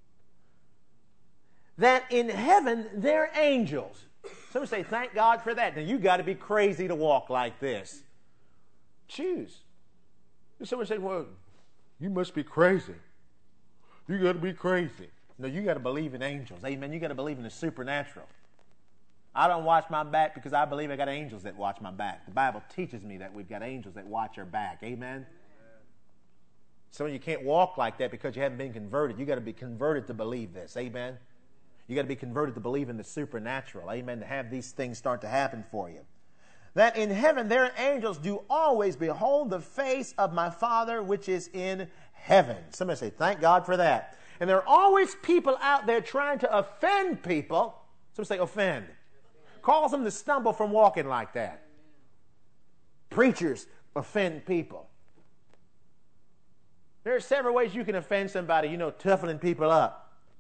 A: that in heaven their angels. Some say, thank God for that. Now, you got to be crazy to walk like this. Choose. Someone said, well, you must be crazy. You got to be crazy. No, you got to believe in angels. Amen. You got to believe in the supernatural. I don't watch my back because I believe I got angels that watch my back. The Bible teaches me that we've got angels that watch our back. Amen. Some of you can't walk like that because you haven't been converted. You got to be converted to believe this. Amen. You got to be converted to believe in the supernatural. Amen. To have these things start to happen for you. That in heaven their angels do always behold the face of my Father which is in heaven. Somebody say, thank God for that. And there are always people out there trying to offend people. Somebody say, offend. Cause them to stumble from walking like that. Preachers offend people. There are several ways you can offend somebody, toughening people up.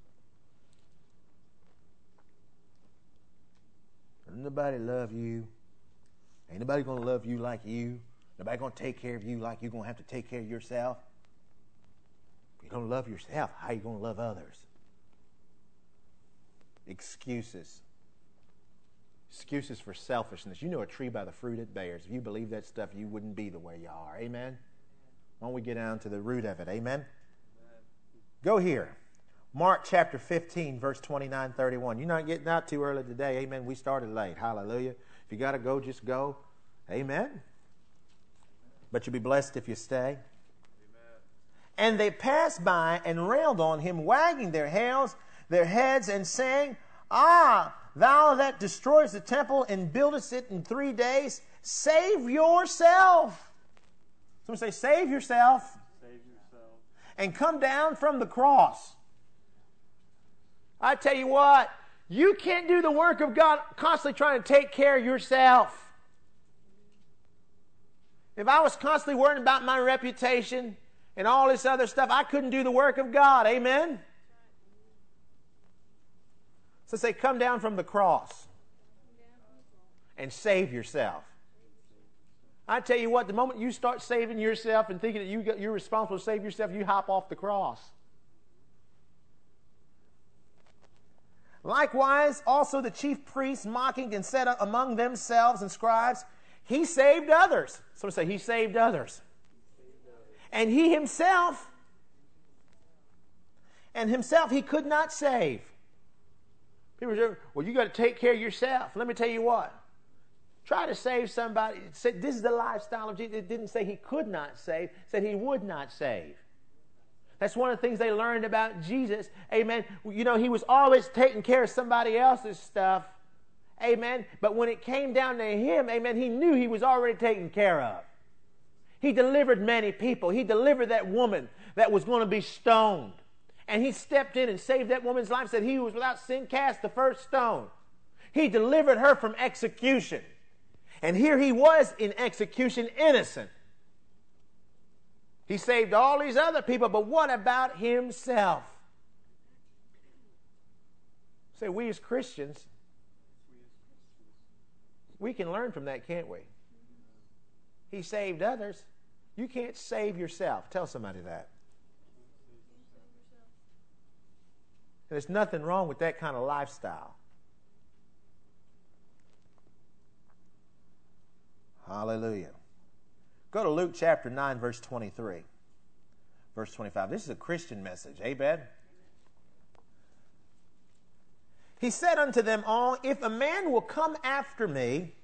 A: Ain't nobody love you. Ain't nobody going to love you like you. Nobody going to take care of you like you're going to have to take care of yourself. If you don't love yourself, how are you going to love others? Excuses. Excuses for selfishness. You know a tree by the fruit it bears. If you believe that stuff, you wouldn't be the way you are. Amen? Why don't we get down to the root of it? Amen? Go here. Mark chapter 15, verse 29, 31. You're not getting out too early today. Amen. We started late. Hallelujah. If you got to go, just go. Amen. But you'll be blessed if you stay. Amen. And they passed by and railed on him, wagging their heads, and saying, Ah, thou that destroyest the temple and buildest it in 3 days, save yourself. Someone say, save yourself.
C: Save yourself.
A: And come down from the cross. I tell you what, you can't do the work of God constantly trying to take care of yourself. If I was constantly worrying about my reputation and all this other stuff, I couldn't do the work of God. Amen? So say, come down from the cross and save yourself. I tell you what, the moment you start saving yourself and thinking that you're responsible to save yourself, you hop off the cross. Likewise, also the chief priests mocking and said among themselves and scribes, he saved others. Someone say, he saved others. And himself he could not save. People say, well, you got to take care of yourself. Let me tell you what. Try to save somebody. This is the lifestyle of Jesus. It didn't say he could not save. It said he would not save. That's one of the things they learned about Jesus. Amen. He was always taking care of somebody else's stuff. Amen. But when it came down to him, amen, he knew he was already taken care of. He delivered many people. He delivered that woman that was going to be stoned. And he stepped in and saved that woman's life, said he was without sin cast the first stone. He delivered her from execution. And here he was in execution, innocent. He saved all these other people, but what about himself? Say, we as Christians, we can learn from that, can't we? He saved others. You can't save yourself. Tell somebody that. There's nothing wrong with that kind of lifestyle. Hallelujah. Go to Luke chapter 9, verse 23. Verse 25. This is a Christian message. Amen. He said unto them all, if a man will come after me,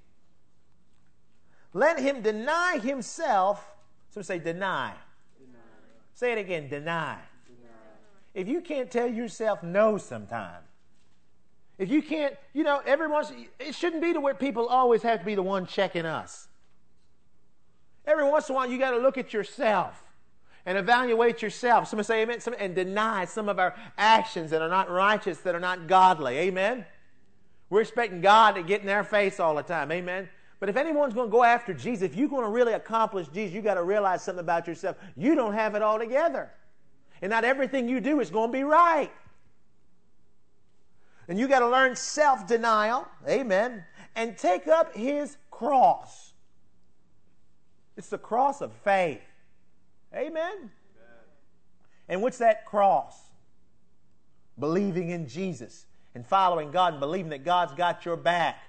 A: let him deny himself. So say deny. Say it again, deny. If you can't tell yourself no sometime, if you can't, it shouldn't be to where people always have to be the one checking us. Every once in a while, you got to look at yourself and evaluate yourself. Somebody say amen. And deny some of our actions that are not righteous, that are not godly. Amen. We're expecting God to get in their face all the time. Amen. But if anyone's going to go after Jesus, if you're going to really accomplish Jesus, you got to realize something about yourself. You don't have it all together. And not everything you do is going to be right. And you got to learn self-denial. Amen. And take up his cross. It's the cross of faith. Amen. And what's that cross? Believing in Jesus and following God and believing that God's got your back.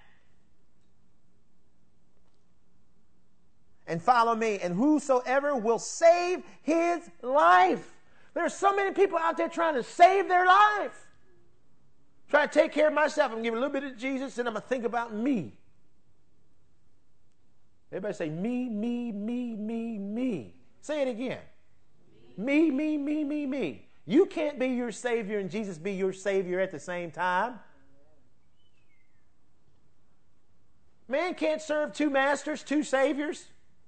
A: And follow me. And whosoever will save his life. There are so many people out there trying to save their life. Try to take care of myself. I'm going to give a little bit of Jesus and I'm going to think about me. Everybody say me, me, me, me, me. Say it again. Me, me, me, me, me. You can't be your Savior and Jesus be your Savior at the same time. Man can't serve two masters, two Saviors.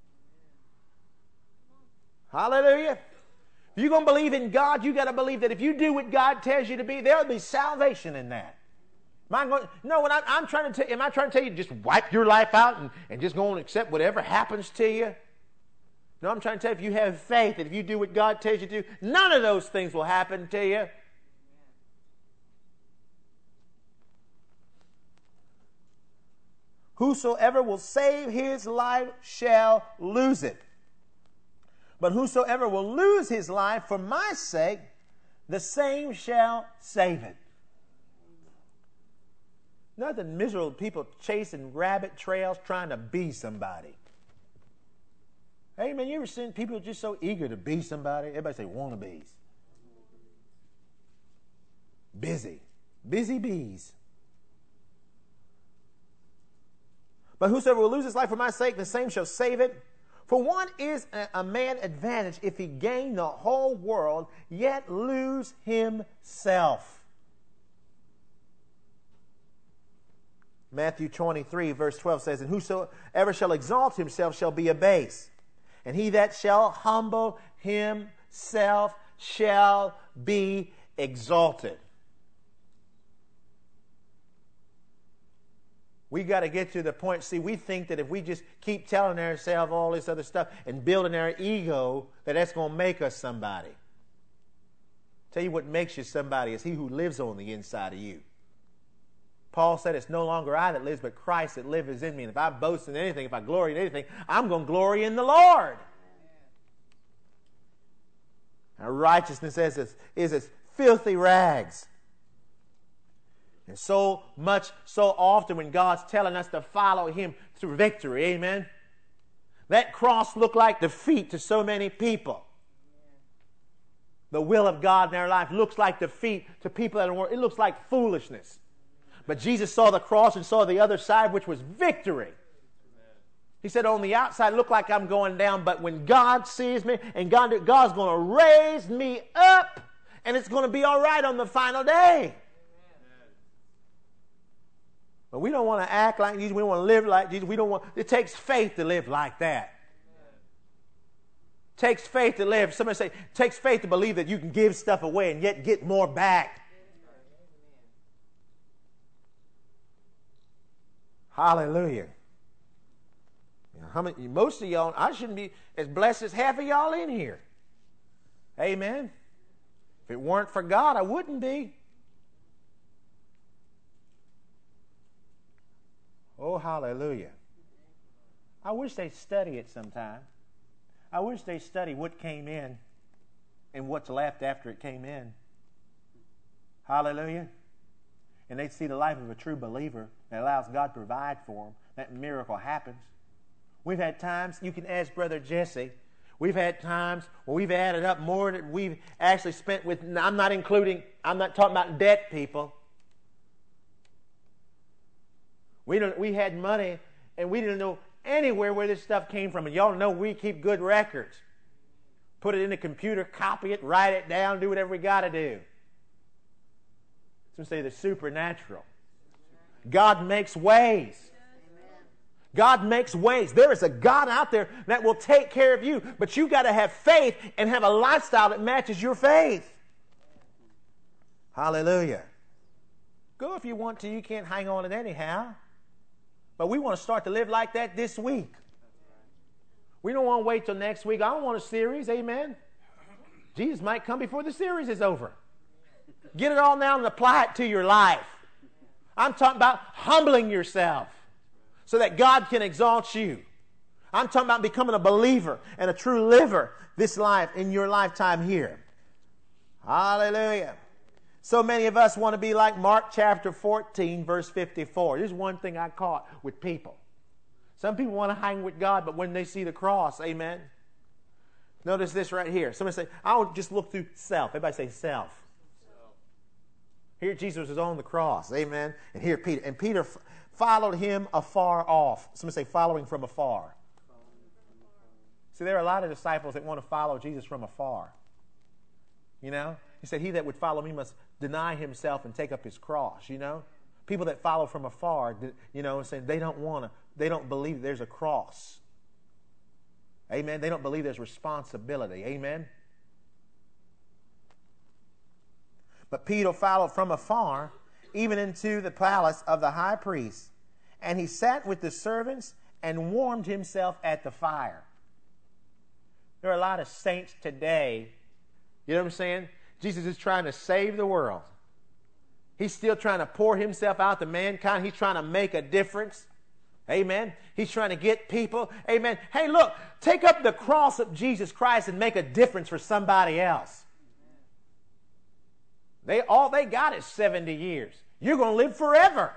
A: Hallelujah. If you're going to believe in God, you got to believe that if you do what God tells you to be, there'll be salvation in that. Am I trying to tell you just wipe your life out and just go and accept whatever happens to you? No, I'm trying to tell you, if you have faith, that if you do what God tells you to do, none of those things will happen to you. Whosoever will save his life shall lose it. But whosoever will lose his life for my sake, the same shall save it. Nothing miserable people chasing rabbit trails trying to be somebody. Hey, man, you ever seen people just so eager to be somebody? Everybody say wannabes. Busy. Busy bees. But whosoever will lose his life for my sake, the same shall save it. For what is a man advantage if he gain the whole world, yet lose himself? Matthew 23, verse 12 says, and whosoever shall exalt himself shall be abased, and he that shall humble himself shall be exalted. We got to get to the point, see, we think that if we just keep telling ourselves all this other stuff and building our ego, that's going to make us somebody. Tell you what makes you somebody is he who lives on the inside of you. Paul said, it's no longer I that lives, but Christ that lives in me. And if I boast in anything, if I glory in anything, I'm going to glory in the Lord. Our righteousness is as filthy rags. And so often when God's telling us to follow him through victory, amen, that cross looked like defeat to so many people. The will of God in their life looks like defeat to people that are world. It looks like foolishness. But Jesus saw the cross and saw the other side, which was victory. He said, on the outside, it looked like I'm going down, but when God sees me, and God's going to raise me up, and it's going to be all right on the final day. But we don't want to act like Jesus. We don't want to live like Jesus. It takes faith to live like that. It takes faith to live. Somebody say, it takes faith to believe that you can give stuff away and yet get more back. Hallelujah. Most of y'all, I shouldn't be as blessed as half of y'all in here. Amen. If it weren't for God, I wouldn't be. Oh, hallelujah. I wish they'd study it sometime. I wish they'd study what came in and what's left after it came in. Hallelujah. And they see the life of a true believer that allows God to provide for them. That miracle happens. We've had times, you can ask Brother Jesse, we've had times where we've added up more than we've actually spent with, I'm not talking about debt, people. We had money and we didn't know anywhere where this stuff came from. And y'all know we keep good records. Put it in the computer, copy it, write it down, do whatever we got to do. Some say the supernatural. God makes ways. God makes ways. There is a God out there that will take care of you, but you've got to have faith and have a lifestyle that matches your faith. Hallelujah. Go if you want to. You can't hang on it anyhow. But we want to start to live like that this week. We don't want to wait till next week. I don't want a series. Amen. Jesus might come before the series is over. Get it all now and apply it to your life. I'm talking about humbling yourself so that God can exalt you. I'm talking about becoming a believer and a true liver this life in your lifetime here. Hallelujah. So many of us want to be like Mark chapter 14, verse 54. This is one thing I caught with people. Some people want to hang with God, but when they see the cross, amen. Notice this right here. Somebody say, I'll just look through self. Everybody say self. Here Jesus was on the cross, amen. And here Peter. And Peter followed him afar off. Somebody say following from afar. See, there are a lot of disciples that want to follow Jesus from afar. You know? He said, he that would follow me must deny himself and take up his cross, you know. People that follow from afar, you know, saying they don't believe there's a cross. Amen. They don't believe there's responsibility. Amen. But Peter followed from afar, even into the palace of the high priest, and he sat with the servants and warmed himself at the fire. There are a lot of saints today, you know what I'm saying? Jesus is trying to save the world. He's still trying to pour himself out to mankind. He's trying to make a difference. Amen. He's trying to get people. Amen. Hey, look, take up the cross of Jesus Christ and make a difference for somebody else. All they got is 70 years. You're going to live forever.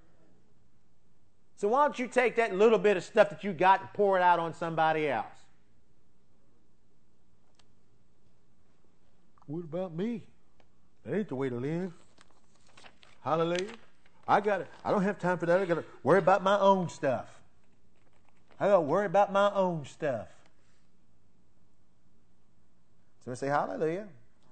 A: So why don't you take that little bit of stuff that you got and pour it out on somebody else? What about me? That ain't the way to live. Hallelujah. I don't have time for that. I got to worry about my own stuff. I got to worry about my own stuff. Somebody say hallelujah.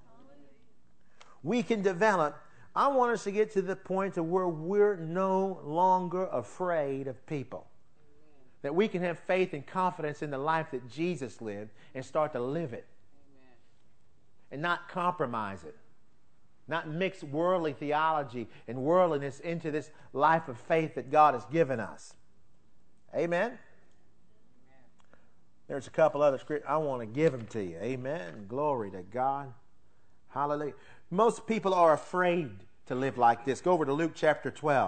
A: We can develop. I want us to get to the point of where we're no longer afraid of people. That we can have faith and confidence in the life that Jesus lived and start to live it. And not compromise it. Not mix worldly theology and worldliness into this life of faith that God has given us. Amen? There's a couple other scriptures. I want to give them to you. Amen. Glory to God. Hallelujah. Most people are afraid to live like this. Go over to Luke chapter 12.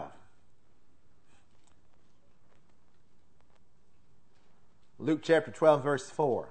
A: Luke chapter 12, verse 4.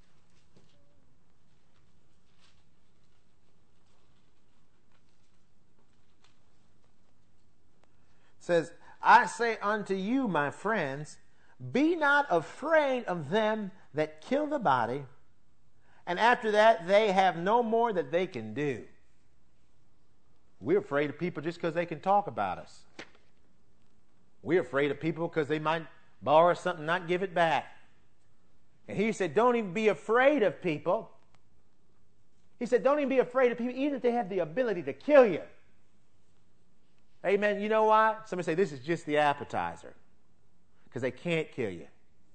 A: It says, I say unto you, my friends, be not afraid of them that kill the body, and after that they have no more that they can do. We're afraid of people just because they can talk about us. We're afraid of people because they might borrow something and not give it back. And he said, don't even be afraid of people. He said, don't even be afraid of people, even if they have the ability to kill you. Amen. You know why? Somebody say, this is just the appetizer. Because they can't kill you.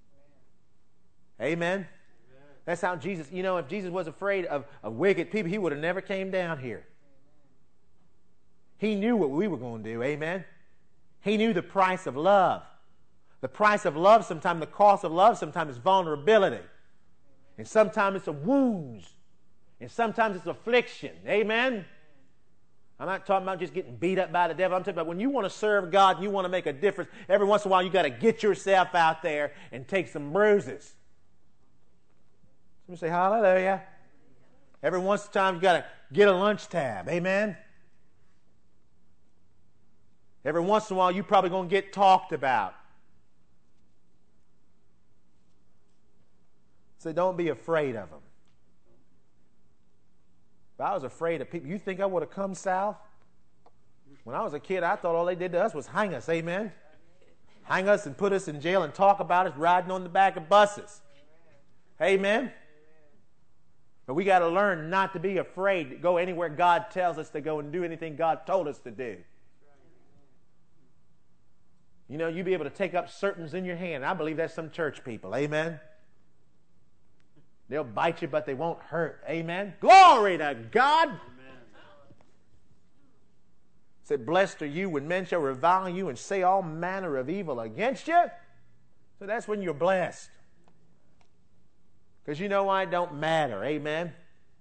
A: Amen. That's how Jesus, you know, if Jesus was afraid of wicked people, he would have never came down here. He knew what we were going to do. Amen. He knew the price of love. The price of love sometimes, the cost of love sometimes is vulnerability. And sometimes it's a wounds. And sometimes it's affliction. Amen. I'm not talking about just getting beat up by the devil. I'm talking about when you want to serve God and you want to make a difference, every once in a while you got to get yourself out there and take some bruises. Somebody say hallelujah. Every once in a time you got to get a lunch tab. Amen. Every once in a while, you're probably going to get talked about. So don't be afraid of them. If I was afraid of people, you think I would have come south? When I was a kid, I thought all they did to us was hang us, amen? Hang us and put us in jail and talk about us riding on the back of buses. Amen? But we got to learn not to be afraid to go anywhere God tells us to go and do anything God told us to do. You know, you'll be able to take up serpents in your hand. I believe that's some church people. Amen? They'll bite you, but they won't hurt. Amen? Glory to God! Amen. Said, blessed are you when men shall revile you and say all manner of evil against you. So that's when you're blessed. Because you know why? It don't matter. Amen?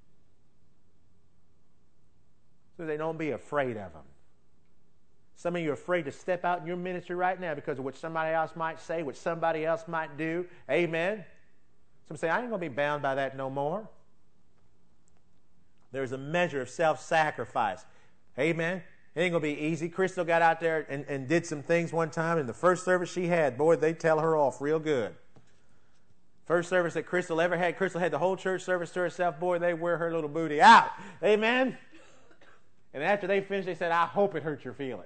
A: So they don't be afraid of them. Some of you are afraid to step out in your ministry right now because of what somebody else might say, what somebody else might do. Amen? Some say, I ain't going to be bound by that no more. There's a measure of self-sacrifice. Amen? It ain't going to be easy. Crystal got out there and did some things one time. In the first service she had, boy, they tell her off real good. First service that Crystal ever had, Crystal had the whole church service to herself. Boy, they wear her little booty out. Amen? And after they finished, they said, I hope it hurt your feelings.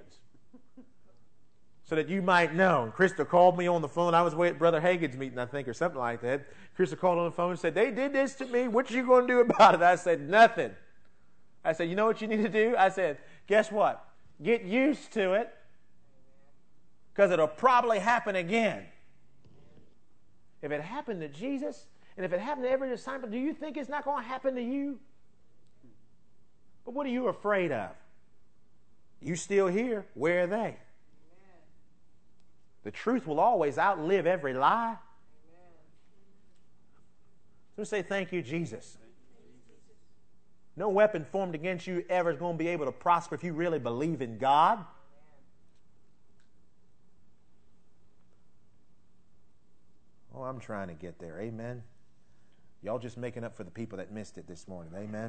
A: So that you might know. And Crystal called me on the phone. I was away at Brother Hagin's meeting, I think, or something like that. Crystal called on the phone and said, they did this to me. What you going to do about it? I said, nothing. I said, you know what you need to do? I said, guess what? Get used to it because it'll probably happen again. If it happened to Jesus, and if it happened to every disciple, do you think it's not going to happen to you? But what are you afraid of? You still here. Where are they? The truth will always outlive every lie. So say, thank you, Jesus. No weapon formed against you ever is going to be able to prosper if you really believe in God. Oh, I'm trying to get there. Amen. Y'all just making up for the people that missed it this morning. Amen.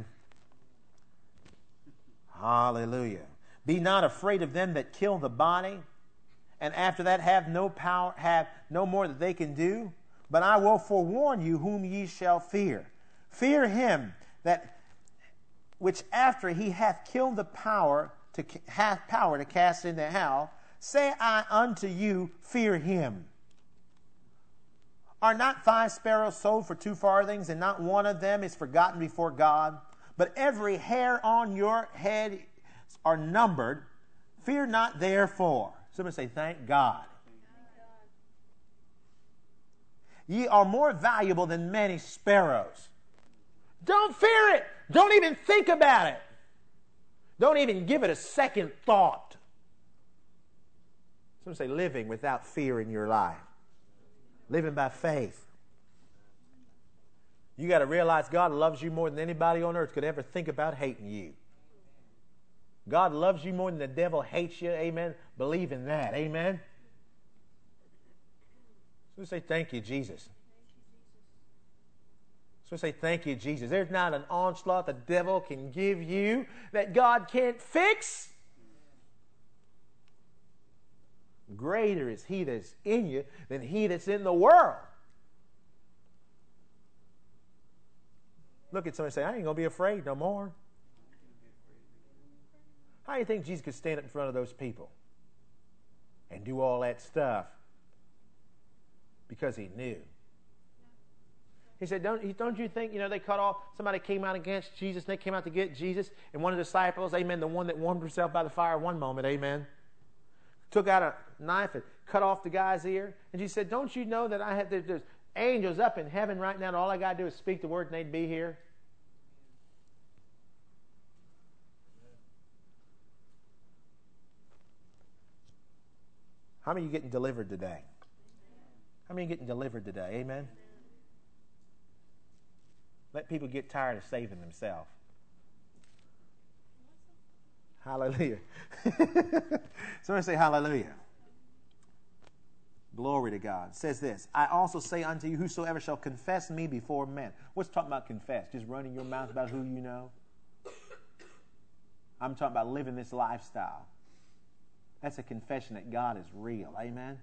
A: Hallelujah. Be not afraid of them that kill the body, and after that have no power, have no more that they can do. But I will forewarn you whom ye shall fear. Fear him that which after he hath killed hath power to cast into hell. Say I unto you, fear him. Are not 5 sparrows sold for 2 farthings, and not one of them is forgotten before God? But every hair on your head are numbered. Fear not therefore. Somebody say, thank God. Ye are more valuable than many sparrows. Don't fear it. Don't even think about it. Don't even give it a second thought. Somebody say, living without fear in your life. Living by faith. You got to realize God loves you more than anybody on earth could ever think about hating you. God loves you more than the devil hates you. Amen. Believe in that. Amen. So say, thank you, Jesus. So say, thank you, Jesus. There's not an onslaught the devil can give you that God can't fix. Greater is he that's in you than he that's in the world. Look at somebody and say, I ain't going to be afraid no more. How do you think Jesus could stand up in front of those people and do all that stuff? Because he knew. He said, don't you think, they cut off, somebody came out against Jesus, and they came out to get Jesus, and one of the disciples, amen, the one that warmed himself by the fire one moment, amen, took out a knife and cut off the guy's ear. And Jesus said, don't you know that there's angels up in heaven right now, and all I got to do is speak the word and they'd be here? How many of you getting delivered today? How many of you getting delivered today? Amen? Let people get tired of saving themselves. Hallelujah. Somebody say hallelujah. Glory to God. It says this, I also say unto you, whosoever shall confess me before men. What's talking about confess? Just running your mouth about who you know? I'm talking about living this lifestyle. That's a confession that God is real. Amen?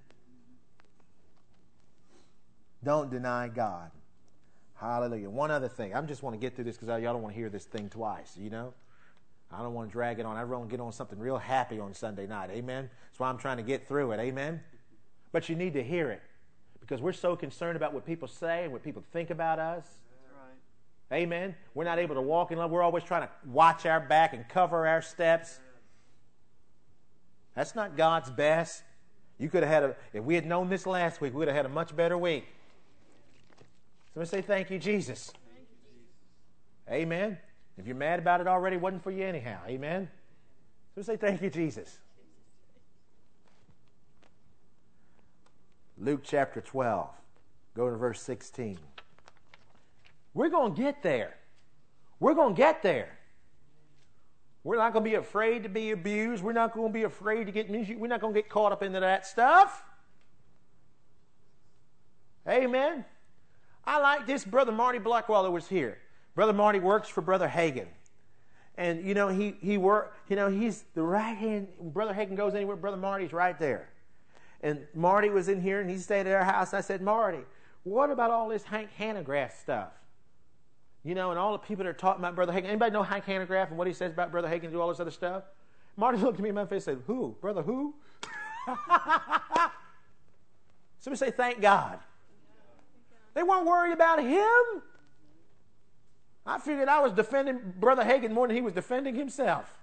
A: Don't deny God. Hallelujah. One other thing. I just want to get through this because y'all don't want to hear this thing twice, you know? I don't want to drag it on. I want to get on something real happy on Sunday night. Amen? That's why I'm trying to get through it. Amen? But you need to hear it because we're so concerned about what people say and what people think about us.
C: That's right.
A: Amen? We're not able to walk in love. We're always trying to watch our back and cover our steps. That's not God's best. You could have if we had known this last week, we would have had a much better week. Somebody say, thank you, Jesus.
B: Thank you, Jesus.
A: Amen. If you're mad about it already, it wasn't for you anyhow. Amen. Somebody say, thank you, Jesus. Luke chapter 12. Go to verse 16. We're going to get there. We're going to get there. We're not going to be afraid to be abused. We're not going to be afraid to get music. We're not going to get caught up into that stuff. Amen. I like this. Brother Marty Blackwell was here. Brother Marty works for Brother Hagin. And, you know, he's the right hand. Brother Hagin goes anywhere, Brother Marty's right there. And Marty was in here, and he stayed at our house. And I said, Marty, what about all this Hank Hanegraaff stuff? You know, and all the people that are talking about Brother Hagin. Anybody know Hank Hanegraaff and what he says about Brother Hagin and do all this other stuff? Marty looked at me in my face and said, who? Brother who? Somebody say, thank God. They weren't worried about him. I figured I was defending Brother Hagin more than he was defending himself.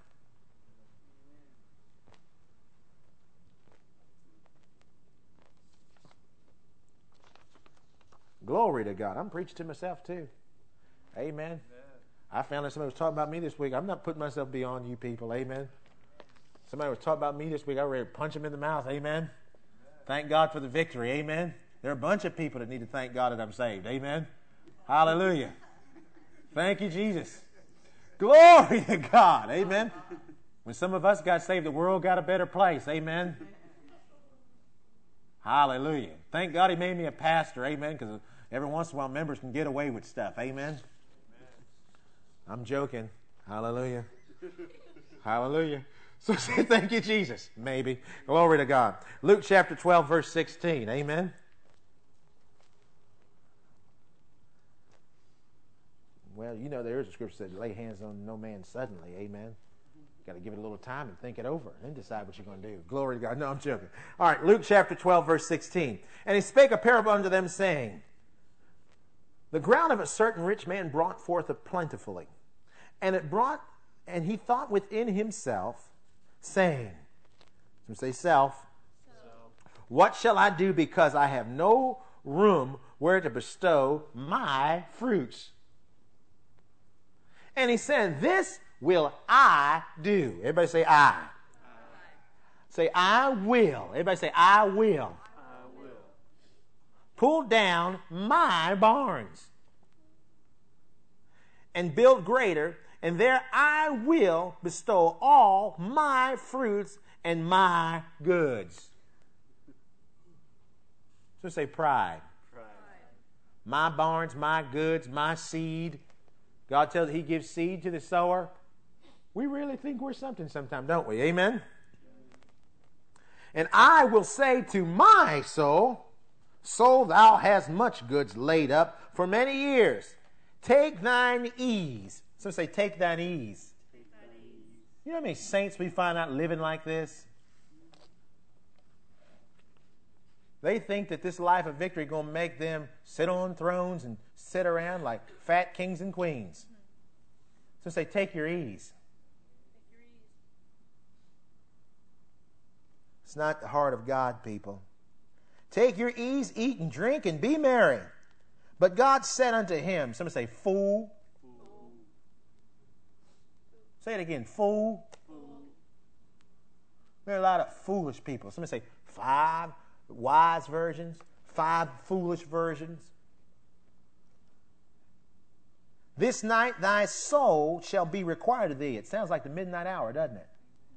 A: Glory to God. I'm preaching to myself too. Amen. I found that somebody was talking about me this week. I'm not putting myself beyond you people. Amen. Somebody was talking about me this week. I ready to punch him in the mouth. Amen. Thank God for the victory. Amen. There are a bunch of people that need to thank God that I'm saved. Amen. Hallelujah. Thank you, Jesus. Glory to God. Amen. When some of us got saved, the world got a better place. Amen. Hallelujah. Thank God he made me a pastor. Amen. Because every once in a while members can get away with stuff. Amen. I'm joking. Hallelujah. Hallelujah. So say thank you, Jesus. Maybe. Glory to God. Luke chapter 12, verse 16. Amen. Well, you know, there is a scripture that says, lay hands on no man suddenly. Amen. Got to give it a little time and think it over and then decide what you're going to do. Glory to God. No, I'm joking. All right, Luke chapter 12, verse 16. And he spake a parable unto them, saying, the ground of a certain rich man brought forth plentifully. And he thought within himself, saying, some say self, what shall I do because I have no room where to bestow my fruits? And he said, this will I do. Everybody say I. Say I will. Everybody say I will.
C: I will.
A: Pull down my barns and build greater, and there I will bestow all my fruits and my goods. So say pride.
C: Pride.
A: My barns, my goods, my seed. God tells he gives seed to the sower. We really think we're something sometimes, don't we? Amen? And I will say to my soul, soul, thou hast much goods laid up for many years. Take thine ease. Some say, take thine ease.
C: Take thine ease.
A: You know how many saints we find out living like this? They think that this life of victory is going to make them sit on thrones and sit around like fat kings and queens. So say, take your ease.
B: Take your ease.
A: It's not the heart of God, people. Take your ease, eat and drink, and be merry. But God said unto him, somebody say, fool.
C: Fool.
A: Say it again, fool.
C: Fool.
A: There are a lot of foolish people. Somebody say, 5 wise versions, 5 foolish versions. This night thy soul shall be required of thee. It sounds like the midnight hour, doesn't it?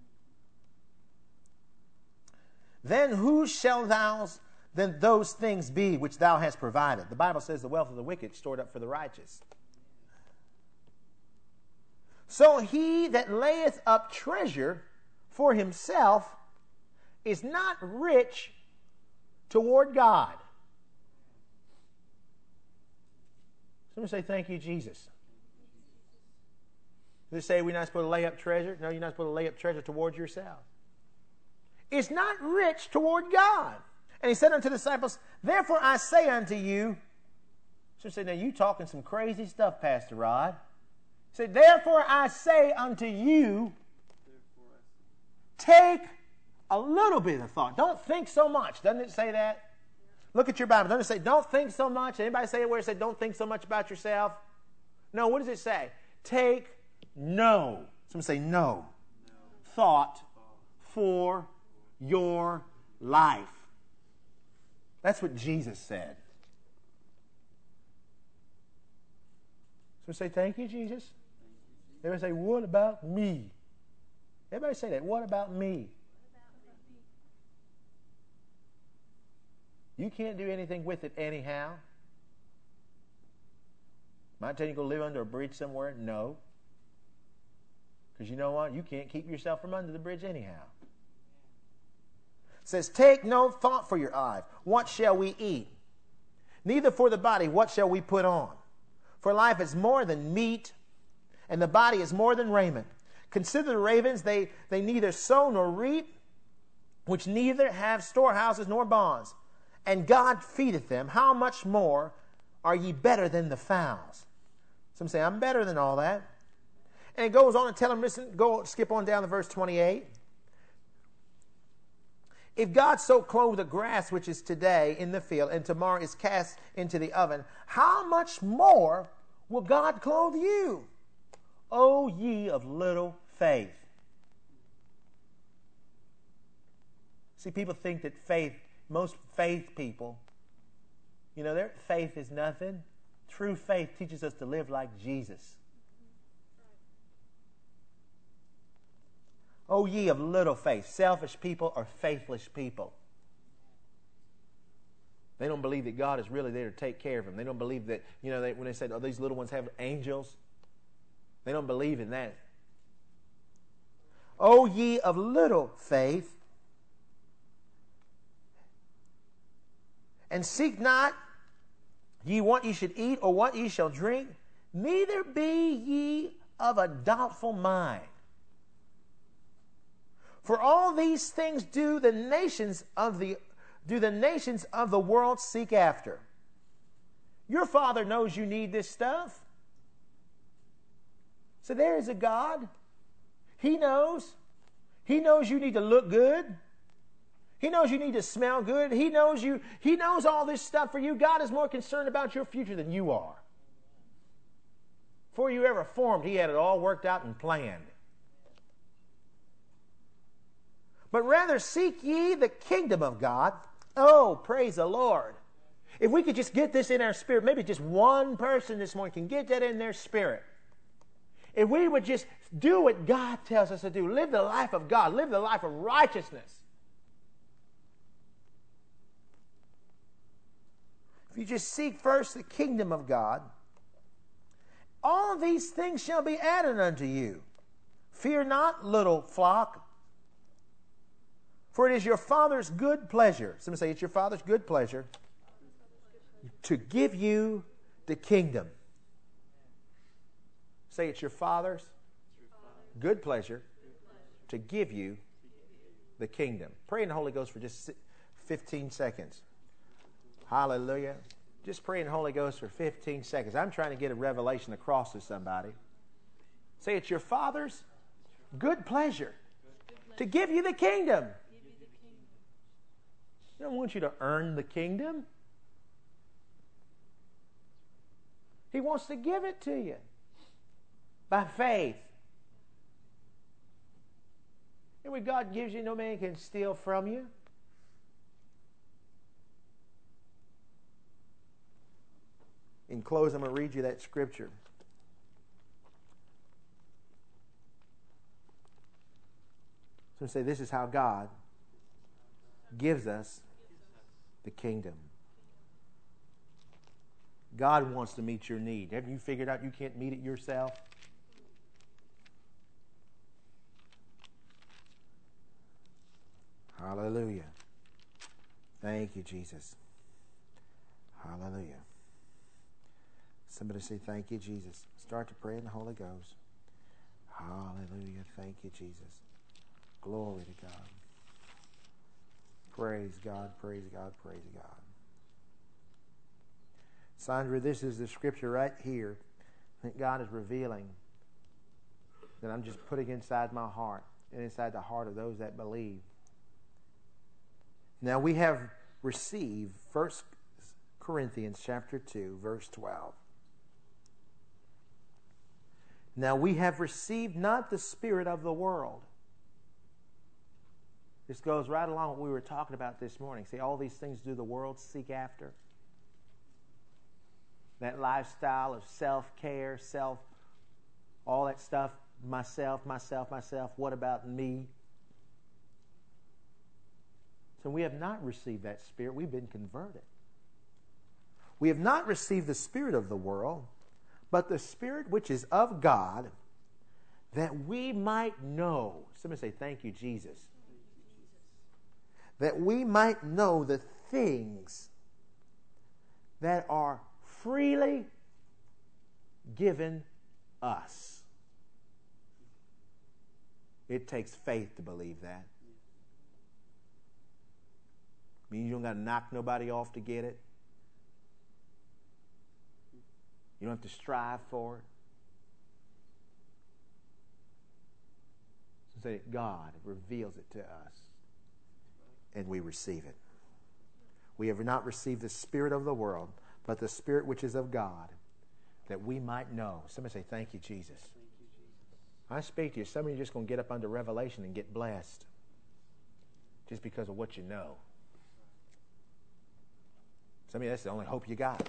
A: Then who shall then those things be which thou hast provided? The Bible says the wealth of the wicked stored up for the righteous. So he that layeth up treasure for himself is not rich toward God. Someone say, thank you, Jesus. They say we're not supposed to lay up treasure. No, you're not supposed to lay up treasure towards yourself. It's not rich toward God. And he said unto the disciples, therefore I say unto you, so say, now you talking some crazy stuff, Pastor Rod. He said, therefore I say unto you, take a little bit of thought. Don't think so much. Doesn't it say that? Look at your Bible. Doesn't it say, don't think so much? Anybody say it where it said, don't think so much about yourself? No, what does it say? Take no. Someone say, no. Thought for your life. That's what Jesus said. So say, thank you, Jesus. Everybody say, what about me? Everybody say that. What about me? You can't do anything with it anyhow. Am I telling you to go live under a bridge somewhere? No. Because you know what? You can't keep yourself from under the bridge anyhow. It says, take no thought for your life. What shall we eat? Neither for the body, what shall we put on? For life is more than meat, and the body is more than raiment. Consider the ravens, they neither sow nor reap, which neither have storehouses nor barns, and God feedeth them. How much more are ye better than the fowls? Some say, I'm better than all that. And it goes on and tell them, listen, skip on down to verse 28. If God so clothe the grass which is today in the field and tomorrow is cast into the oven, how much more will God clothe you, O ye of little faith? See, people think that most faith people, their faith is nothing. True faith teaches us to live like Jesus. O ye of little faith. Selfish people are faithless people. They don't believe that God is really there to take care of them. They don't believe that, when they said, oh, these little ones have angels, they don't believe in that. O ye of little faith, and seek not ye what ye should eat or what ye shall drink, neither be ye of a doubtful mind. For all these things do the nations of the world seek after. Your Father knows you need this stuff. So there is a God. He knows. He knows you need to look good. He knows you need to smell good. He knows all this stuff for you. God is more concerned about your future than you are. Before you ever formed, He had it all worked out and planned. But rather seek ye the kingdom of God. Oh, praise the Lord. If we could just get this in our spirit, maybe just one person this morning can get that in their spirit. If we would just do what God tells us to do, live the life of God, live the life of righteousness. If you just seek first the kingdom of God, all these things shall be added unto you. Fear not, little flock, for it is your Father's good pleasure. Somebody say, it's your Father's good pleasure to give you the kingdom. Say, it's your Father's good pleasure to give you the kingdom. Pray in the Holy Ghost for just 15 seconds. Hallelujah. Just pray in the Holy Ghost for 15 seconds. I'm trying to get a revelation across to somebody. Say, it's your Father's good pleasure to give you the kingdom. He doesn't want you to earn the kingdom. He wants to give it to you by faith. And what God gives you, no man can steal from you. In close, I'm going to read you that scripture. So say, this is how God gives us the kingdom. God wants to meet your need. Have you figured out you can't meet it yourself?
D: Hallelujah. Thank you, Jesus. Hallelujah. Somebody say, thank you, Jesus. Start to pray in the Holy Ghost. Hallelujah. Thank you, Jesus. Glory to God. Praise God, praise God, praise God. Sandra, this is the scripture right here that God is revealing that I'm just putting inside my heart and inside the heart of those that believe. Now we have received 1 Corinthians chapter 2, verse 12. Now we have received not the spirit of the world. This goes right along with what we were talking about this morning. See, all these things do the world seek after. That lifestyle of self-care, all that stuff, myself, what about me? So we have not received that spirit. We've been converted. We have not received the spirit of the world, but the Spirit which is of God, that we might know. Somebody say, thank you, Jesus. That we might know the things that are freely given us. It takes faith to believe that. I mean, you don't got to knock nobody off to get it. You don't have to strive for it. So say, God reveals it to us, and we receive it. We have not received the spirit of the world, but the Spirit which is of God, that we might know. Somebody say, thank you, Jesus. I speak to you. Some of you are just going to get up under revelation and get blessed just because of what you know. Some of you, that's the only hope you got.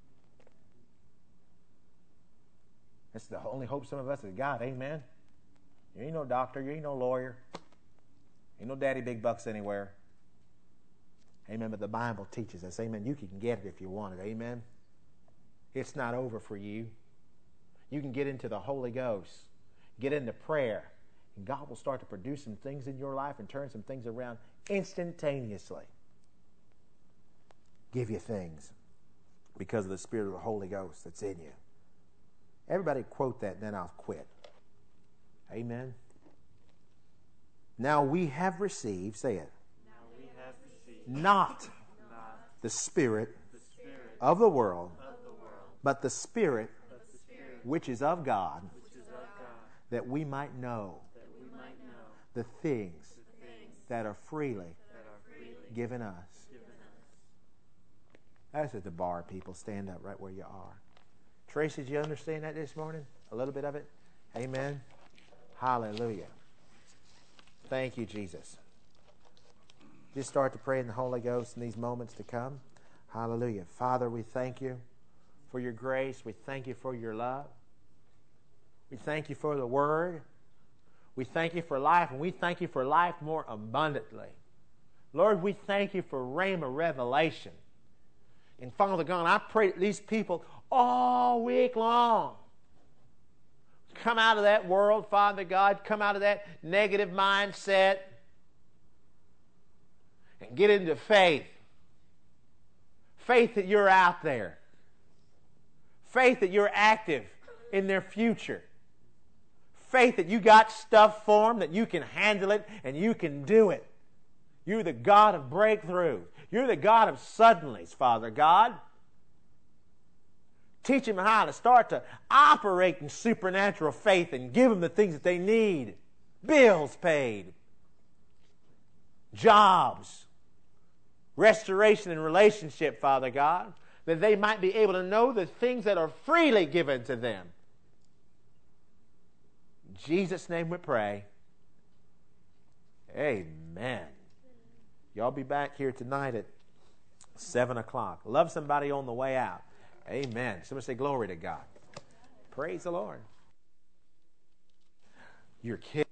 D: That's the only hope some of us have got. Amen. You ain't no doctor. You ain't no lawyer. Ain't no daddy big bucks anywhere. Amen. But the Bible teaches us, amen, you can get it if you want it. Amen. It's not over for you. You can get into the Holy Ghost. Get into prayer. And God will start to produce some things in your life and turn some things around instantaneously. Give you things because of the Spirit of the Holy Ghost that's in you. Everybody quote that, and then I'll quit. Amen. Now we have received, say it. Not the spirit of the world, but the Spirit which is of God, that we might know the things that are freely given us. That's at the bar, people. Stand up right where you are. Tracy, did you understand that this morning? A little bit of it? Amen. Hallelujah. Thank you, Jesus. Just start to pray in the Holy Ghost in these moments to come. Hallelujah. Father, we thank you for your grace. We thank you for your love. We thank you for the Word. We thank you for life, and we thank you for life more abundantly. Lord, we thank you for rhema revelation. And Father God, I pray that these people all week long come out of that world, Father God, come out of that negative mindset and get into faith. Faith that you're out there. Faith that you're active in their future. Faith that you got stuff for them, that you can handle it and you can do it. You're the God of breakthrough. You're the God of suddenlies, Father God. Teach them how to start to operate in supernatural faith and give them the things that they need. Bills paid. Jobs. Restoration in relationship, Father God. That they might be able to know the things that are freely given to them. In Jesus' name we pray. Amen. Y'all be back here tonight at 7 o'clock. Love somebody on the way out. Amen. Somebody say glory to God. Praise the Lord. Your kids.